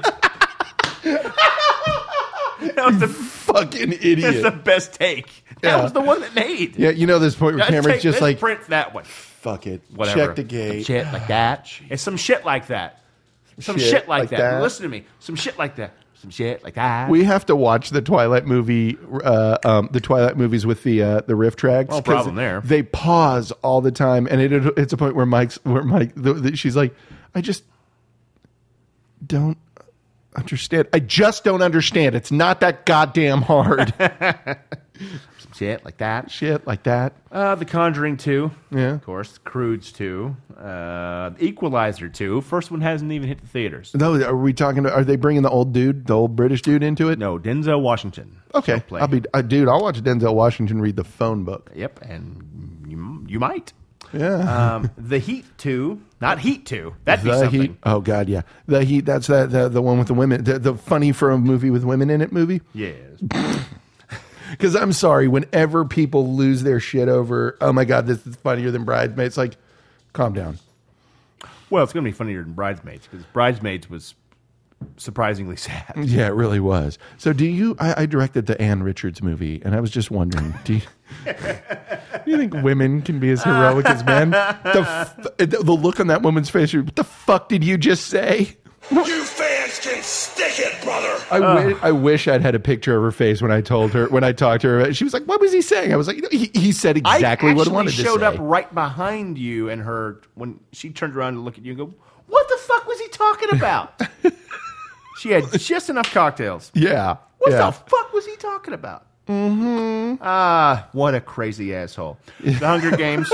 That was the fucking idiot. That's the best take. That Yeah. was the one that made. Yeah, you know this point where Cameron's just let's like, print that one. fuck it. Whatever. Check the gate. Some shit like that. It's some shit like that. Some shit like that. Listen to me. Some shit like that. Some shit like that. We have to watch the Twilight movie, the Twilight movies with the riff tracks. No problem there. They pause all the time, and it's a point where she's like, I just don't understand. I just don't understand. It's not that goddamn hard. Some shit like that. Shit like that. The Conjuring 2. Yeah. Of course. Croods 2. Equalizer 2. First one hasn't even hit the theaters. No, are we talking? Are they bringing the old British dude into it? No, Denzel Washington. Okay, I'll watch Denzel Washington read the phone book. Yep, and you might. Yeah. The Heat 2. Not Heat 2. That'd be The something. Heat. Oh God, yeah. The Heat. That's the one with the women. The funny for a movie with women in it movie. Yes. Because I'm sorry, whenever people lose their shit over, oh my God, this is funnier than Bridesmaids. Like, calm down. Well, it's going to be funnier than Bridesmaids, because Bridesmaids was surprisingly sad. Yeah, it really was. So I directed the Ann Richards movie, and I was just wondering, do you think women can be as heroic as men? The look on that woman's face, what the fuck did you just say? You fans can stick it, brother. I wish I'd had a picture of her face when I talked to her. She was like, "What was he saying?" I was like, he said exactly what I wanted to say. I showed up right behind you, and when she turned around to look at you and go, "What the fuck was he talking about?" She had just enough cocktails. Yeah. What the fuck was he talking about? Mm-hmm. What a crazy asshole. The Hunger Games.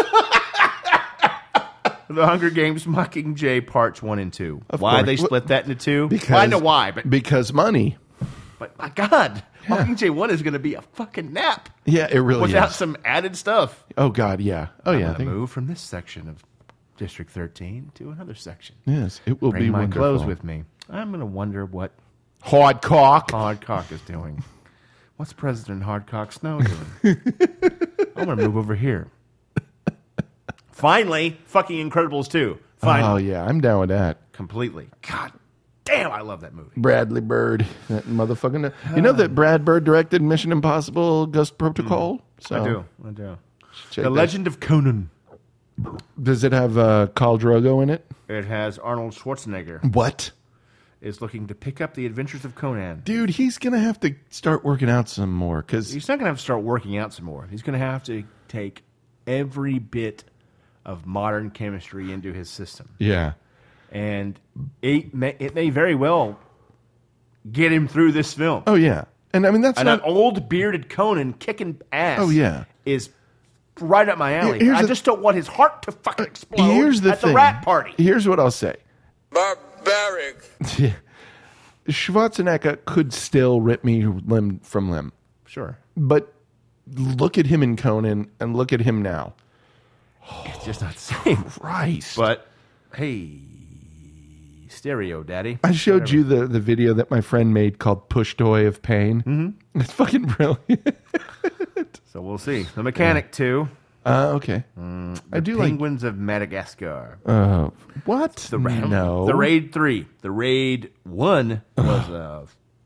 The Hunger Games Mockingjay Parts 1 and 2. Why they split that into two? Because, well, I know why, but because money. But my God, Mockingjay 1 is going to be a fucking nap. Yeah, it really without is. some added stuff. Oh God, yeah. Oh yeah. I'm gonna move from this section of District 13 to another section. Yes, it will Bring be my wonderful. clothes with me. I'm going to wonder what Hardcock is doing. What's President Hardcock Snow doing? I'm going to move over here. Finally, fucking Incredibles 2. Finally. Oh yeah, I'm down with that. Completely. God damn, I love that movie. Bradley Bird, that motherfucking. You know that Brad Bird directed Mission Impossible: Ghost Protocol. So I do. check The that. Legend of Conan. Does it have Khal Drogo in it? It has Arnold Schwarzenegger. What? Is looking to pick up the adventures of Conan. Dude, he's gonna have to start working out some more because He's not going to have to start working out some more. He's going to have to take every bit of modern chemistry into his system. yeah. And it may very well get him through this film. Oh yeah, and I mean that's And not. an old bearded Conan kicking ass. Oh, yeah. is right up my alley. Here's I the- just don't want his heart to fucking explode Here's the at thing. the rat party. Here's what I'll say. Barbaric. Schwarzenegger could still rip me limb from limb. Sure. But look at him in Conan and look at him now. It's just not the same. Christ. But hey, stereo, daddy. I showed you the video that my friend made called Push Toy of Pain. Mm-hmm. It's fucking brilliant. So we'll see. The Mechanic 2. Okay. I do like... Penguins of Madagascar. What? No. The Raid 3. The Raid 1 was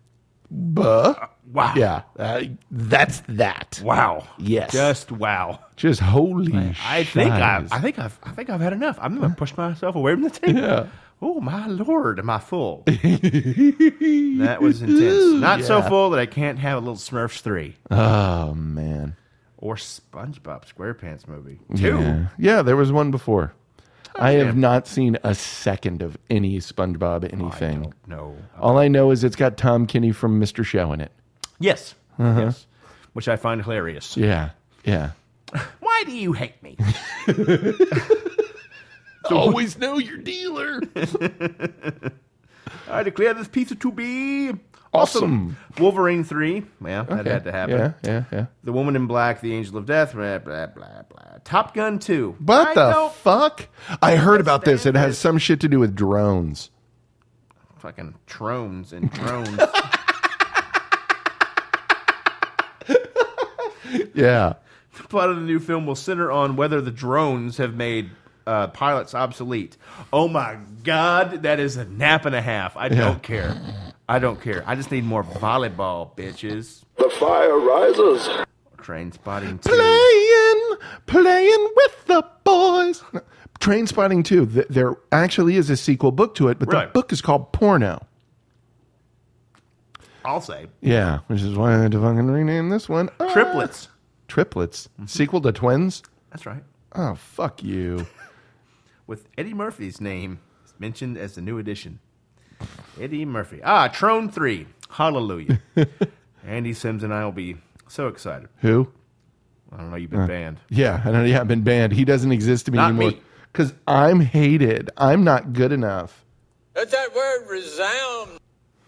wow. Yeah. That's that. Wow. Yes. Just wow. Just holy I think I've had enough. I'm going to push myself away from the table. Yeah. Oh my Lord, am I full? That was intense. Not so full that I can't have a little Smurfs 3. Oh man. Or SpongeBob SquarePants movie. 2. Yeah, there was one before. I have not seen a second of any SpongeBob anything. No. All I know is it's got Tom Kenny from Mr. Show in it. Yes. Uh-huh. Yes. Which I find hilarious. Yeah. Yeah. Why do you hate me? Always know your dealer. I declare this pizza to be awesome. Wolverine 3. Yeah, that had to happen. Yeah. The Woman in Black, The Angel of Death, blah, blah, blah, blah. Top Gun 2. What the fuck? I heard about this. It has some shit to do with drones. Fucking drones and drones. Yeah. The plot of the new film will center on whether the drones have made pilots obsolete. Oh my God, that is a nap and a half. I don't care. I don't care. I just need more volleyball, bitches. The fire rises. Train Spotting 2. Playing with the boys. No, Train Spotting 2. There actually is a sequel book to it, but the book is called Porno. I'll say. Yeah, which is why I had to fucking rename this one. Triplets. Triplets. Sequel to Twins? That's right. Oh, fuck you. With Eddie Murphy's name mentioned as the new addition. Eddie Murphy. Trone 3. Hallelujah. Andy Sims and I will be so excited. Who? I don't know. You've been banned. Yeah, I know. Yeah, I've been banned. He doesn't exist to me Not anymore. me. Because I'm hated. I'm not good enough. Let that word resound.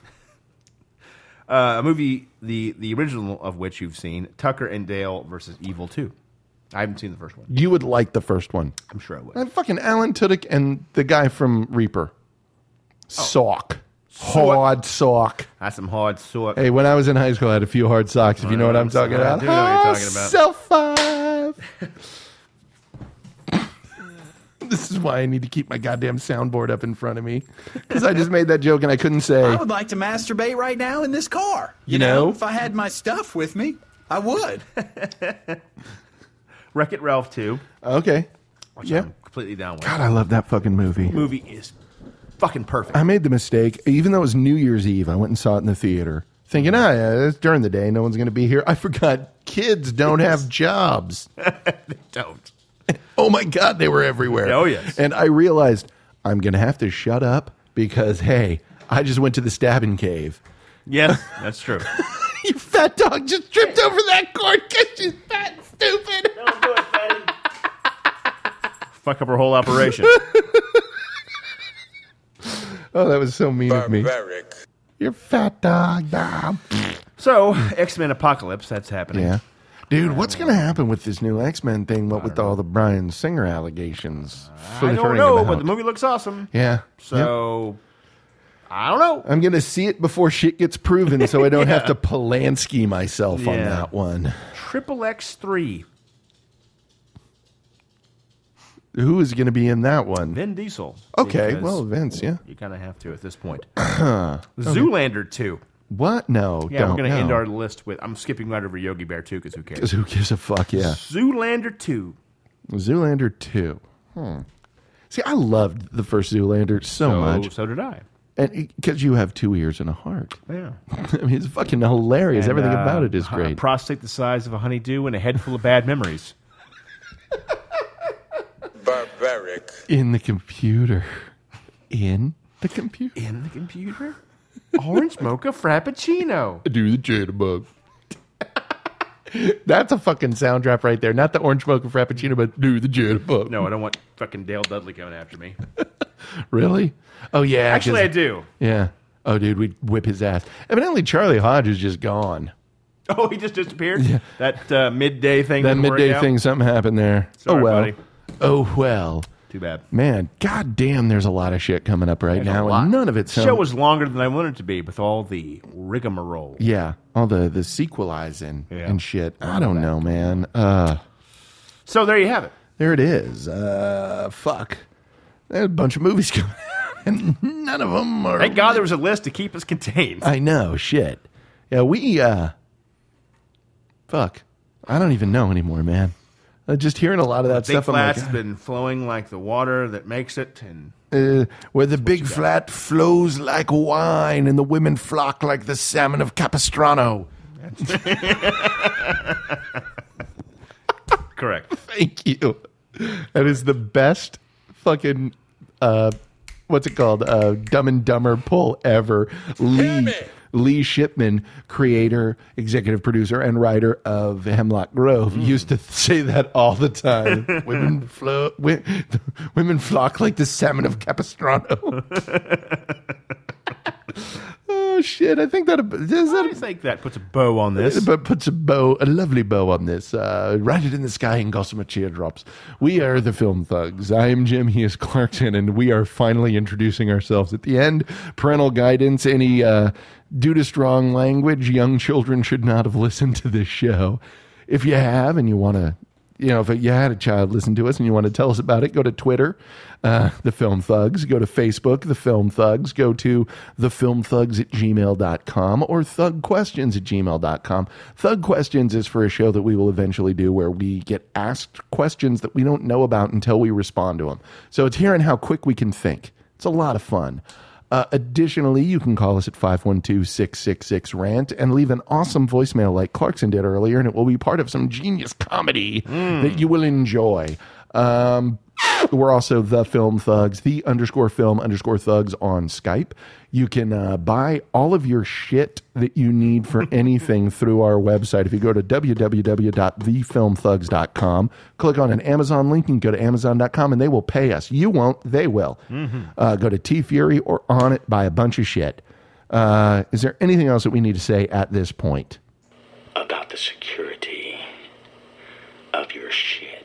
A movie, the original of which you've seen, Tucker and Dale versus Evil 2. I haven't seen the first one. You would like the first one. I'm sure I would. Fucking Alan Tudyk and the guy from Reaper. Sock. Hard sock. That's some hard sock. Hey, when I was in high school, I had a few hard socks, if you know what I'm talking about. I do know what you're talking about. Self five. This is why I need to keep my goddamn soundboard up in front of me. Because I just made that joke and I couldn't say. I would like to masturbate right now in this car. You know? If I had my stuff with me, I would. Wreck-It Ralph 2. Okay. Which Yeah. I'm completely down with. God, I love that fucking movie. The movie is fucking perfect. I made the mistake, even though it was New Year's Eve, I went and saw it in the theater, thinking, it's during the day, no one's going to be here. I forgot kids don't have jobs. They don't. Oh my God, they were everywhere. Oh, yes. And I realized I'm going to have to shut up because, hey, I just went to the stabbing cave. Yes, that's true. You fat dog just tripped over that cord because she's fat and stupid. Don't do it, Fatty. Fuck up her whole operation. Oh, that was so mean of me. Barbaric. You're fat dog. So, X-Men Apocalypse, that's happening. Yeah. Dude, what's going to happen with this new X-Men thing, what with all the Bryan Singer allegations? I don't know, but the movie looks awesome. Yeah. So, I don't know. I'm going to see it before shit gets proven so I don't have to Polanski myself on that one. Triple X3. Who is going to be in that one? Vin Diesel. Okay, well, Vince, yeah. You kind of have to at this point. Zoolander 2. What? No, yeah, we're going to end our list with... I'm skipping right over Yogi Bear 2 because who cares? Because who gives a fuck, yeah. Zoolander 2. Zoolander 2. See, I loved the first Zoolander so much. So did I. And because you have 2 ears and a heart. Yeah. I mean, it's fucking hilarious. And, everything about it is great. A prostate the size of a honeydew and a head full of bad memories. Barbaric. In the computer. In the computer. In the computer? Orange mocha frappuccino. Do the jitterbug. That's a fucking sound drop right there. Not the orange mocha frappuccino, but do the jitterbug. No, I don't want fucking Dale Dudley coming after me. Really? Oh, yeah. Actually, I do. Yeah. Oh, dude, we'd whip his ass. Evidently, Charlie Hodge is just gone. Oh, he just disappeared? Yeah. That midday thing. That midday thing, something happened there. Sorry, oh, well. Buddy. Oh, well. Too bad. Man, goddamn, there's a lot of shit coming up right now, and none of it The show was longer than I wanted it to be with all the rigmarole. Yeah, all the sequelizing and shit. I don't know, man. So there you have it. There it is. Fuck. There's a bunch of movies coming out, and none of them are... Thank God there was a list to keep us contained. I know, shit. Yeah, we, fuck. I don't even know anymore, man. Just hearing a lot of that Big stuff. Flat's been flowing like the water that makes it, and where the big flat flows like wine, and the women flock like the salmon of Capistrano. Correct. Thank you. That is the best fucking what's it called? Dumb and Dumber pull ever. Lee Shipman, creator, executive producer, and writer of Hemlock Grove, used to say that all the time. Women flock like the salmon of Capistrano. Oh shit! I think that puts a bow on this. But puts a lovely bow on this. Write it in the sky and gossamer teardrops. We are the Film Thugs. I am Jim. He is Clarkson, and we are finally introducing ourselves at the end. Parental guidance. Any due to strong language, young children should not have listened to this show. If you have, and you want to. If you had a child listen to us and you want to tell us about it, go to Twitter, The Film Thugs. Go to Facebook, The Film Thugs. Go to thefilmthugs@gmail.com or thugquestions@gmail.com. Thug Questions is for a show that we will eventually do where we get asked questions that we don't know about until we respond to them. So it's hearing how quick we can think. It's a lot of fun. Additionally, you can call us at 512-666-RANT and leave an awesome voicemail like Clarkson did earlier, and it will be part of some genius comedy that you will enjoy. We're also The Film Thugs, _film_thugs on Skype. You can buy all of your shit that you need for anything through our website. If you go to www.thefilmthugs.com, click on an Amazon link, and go to amazon.com, and they will pay us. You won't, they will. Go to T-Fury or On It, buy a bunch of shit. Is there anything else that we need to say at this point? About the security of your shit.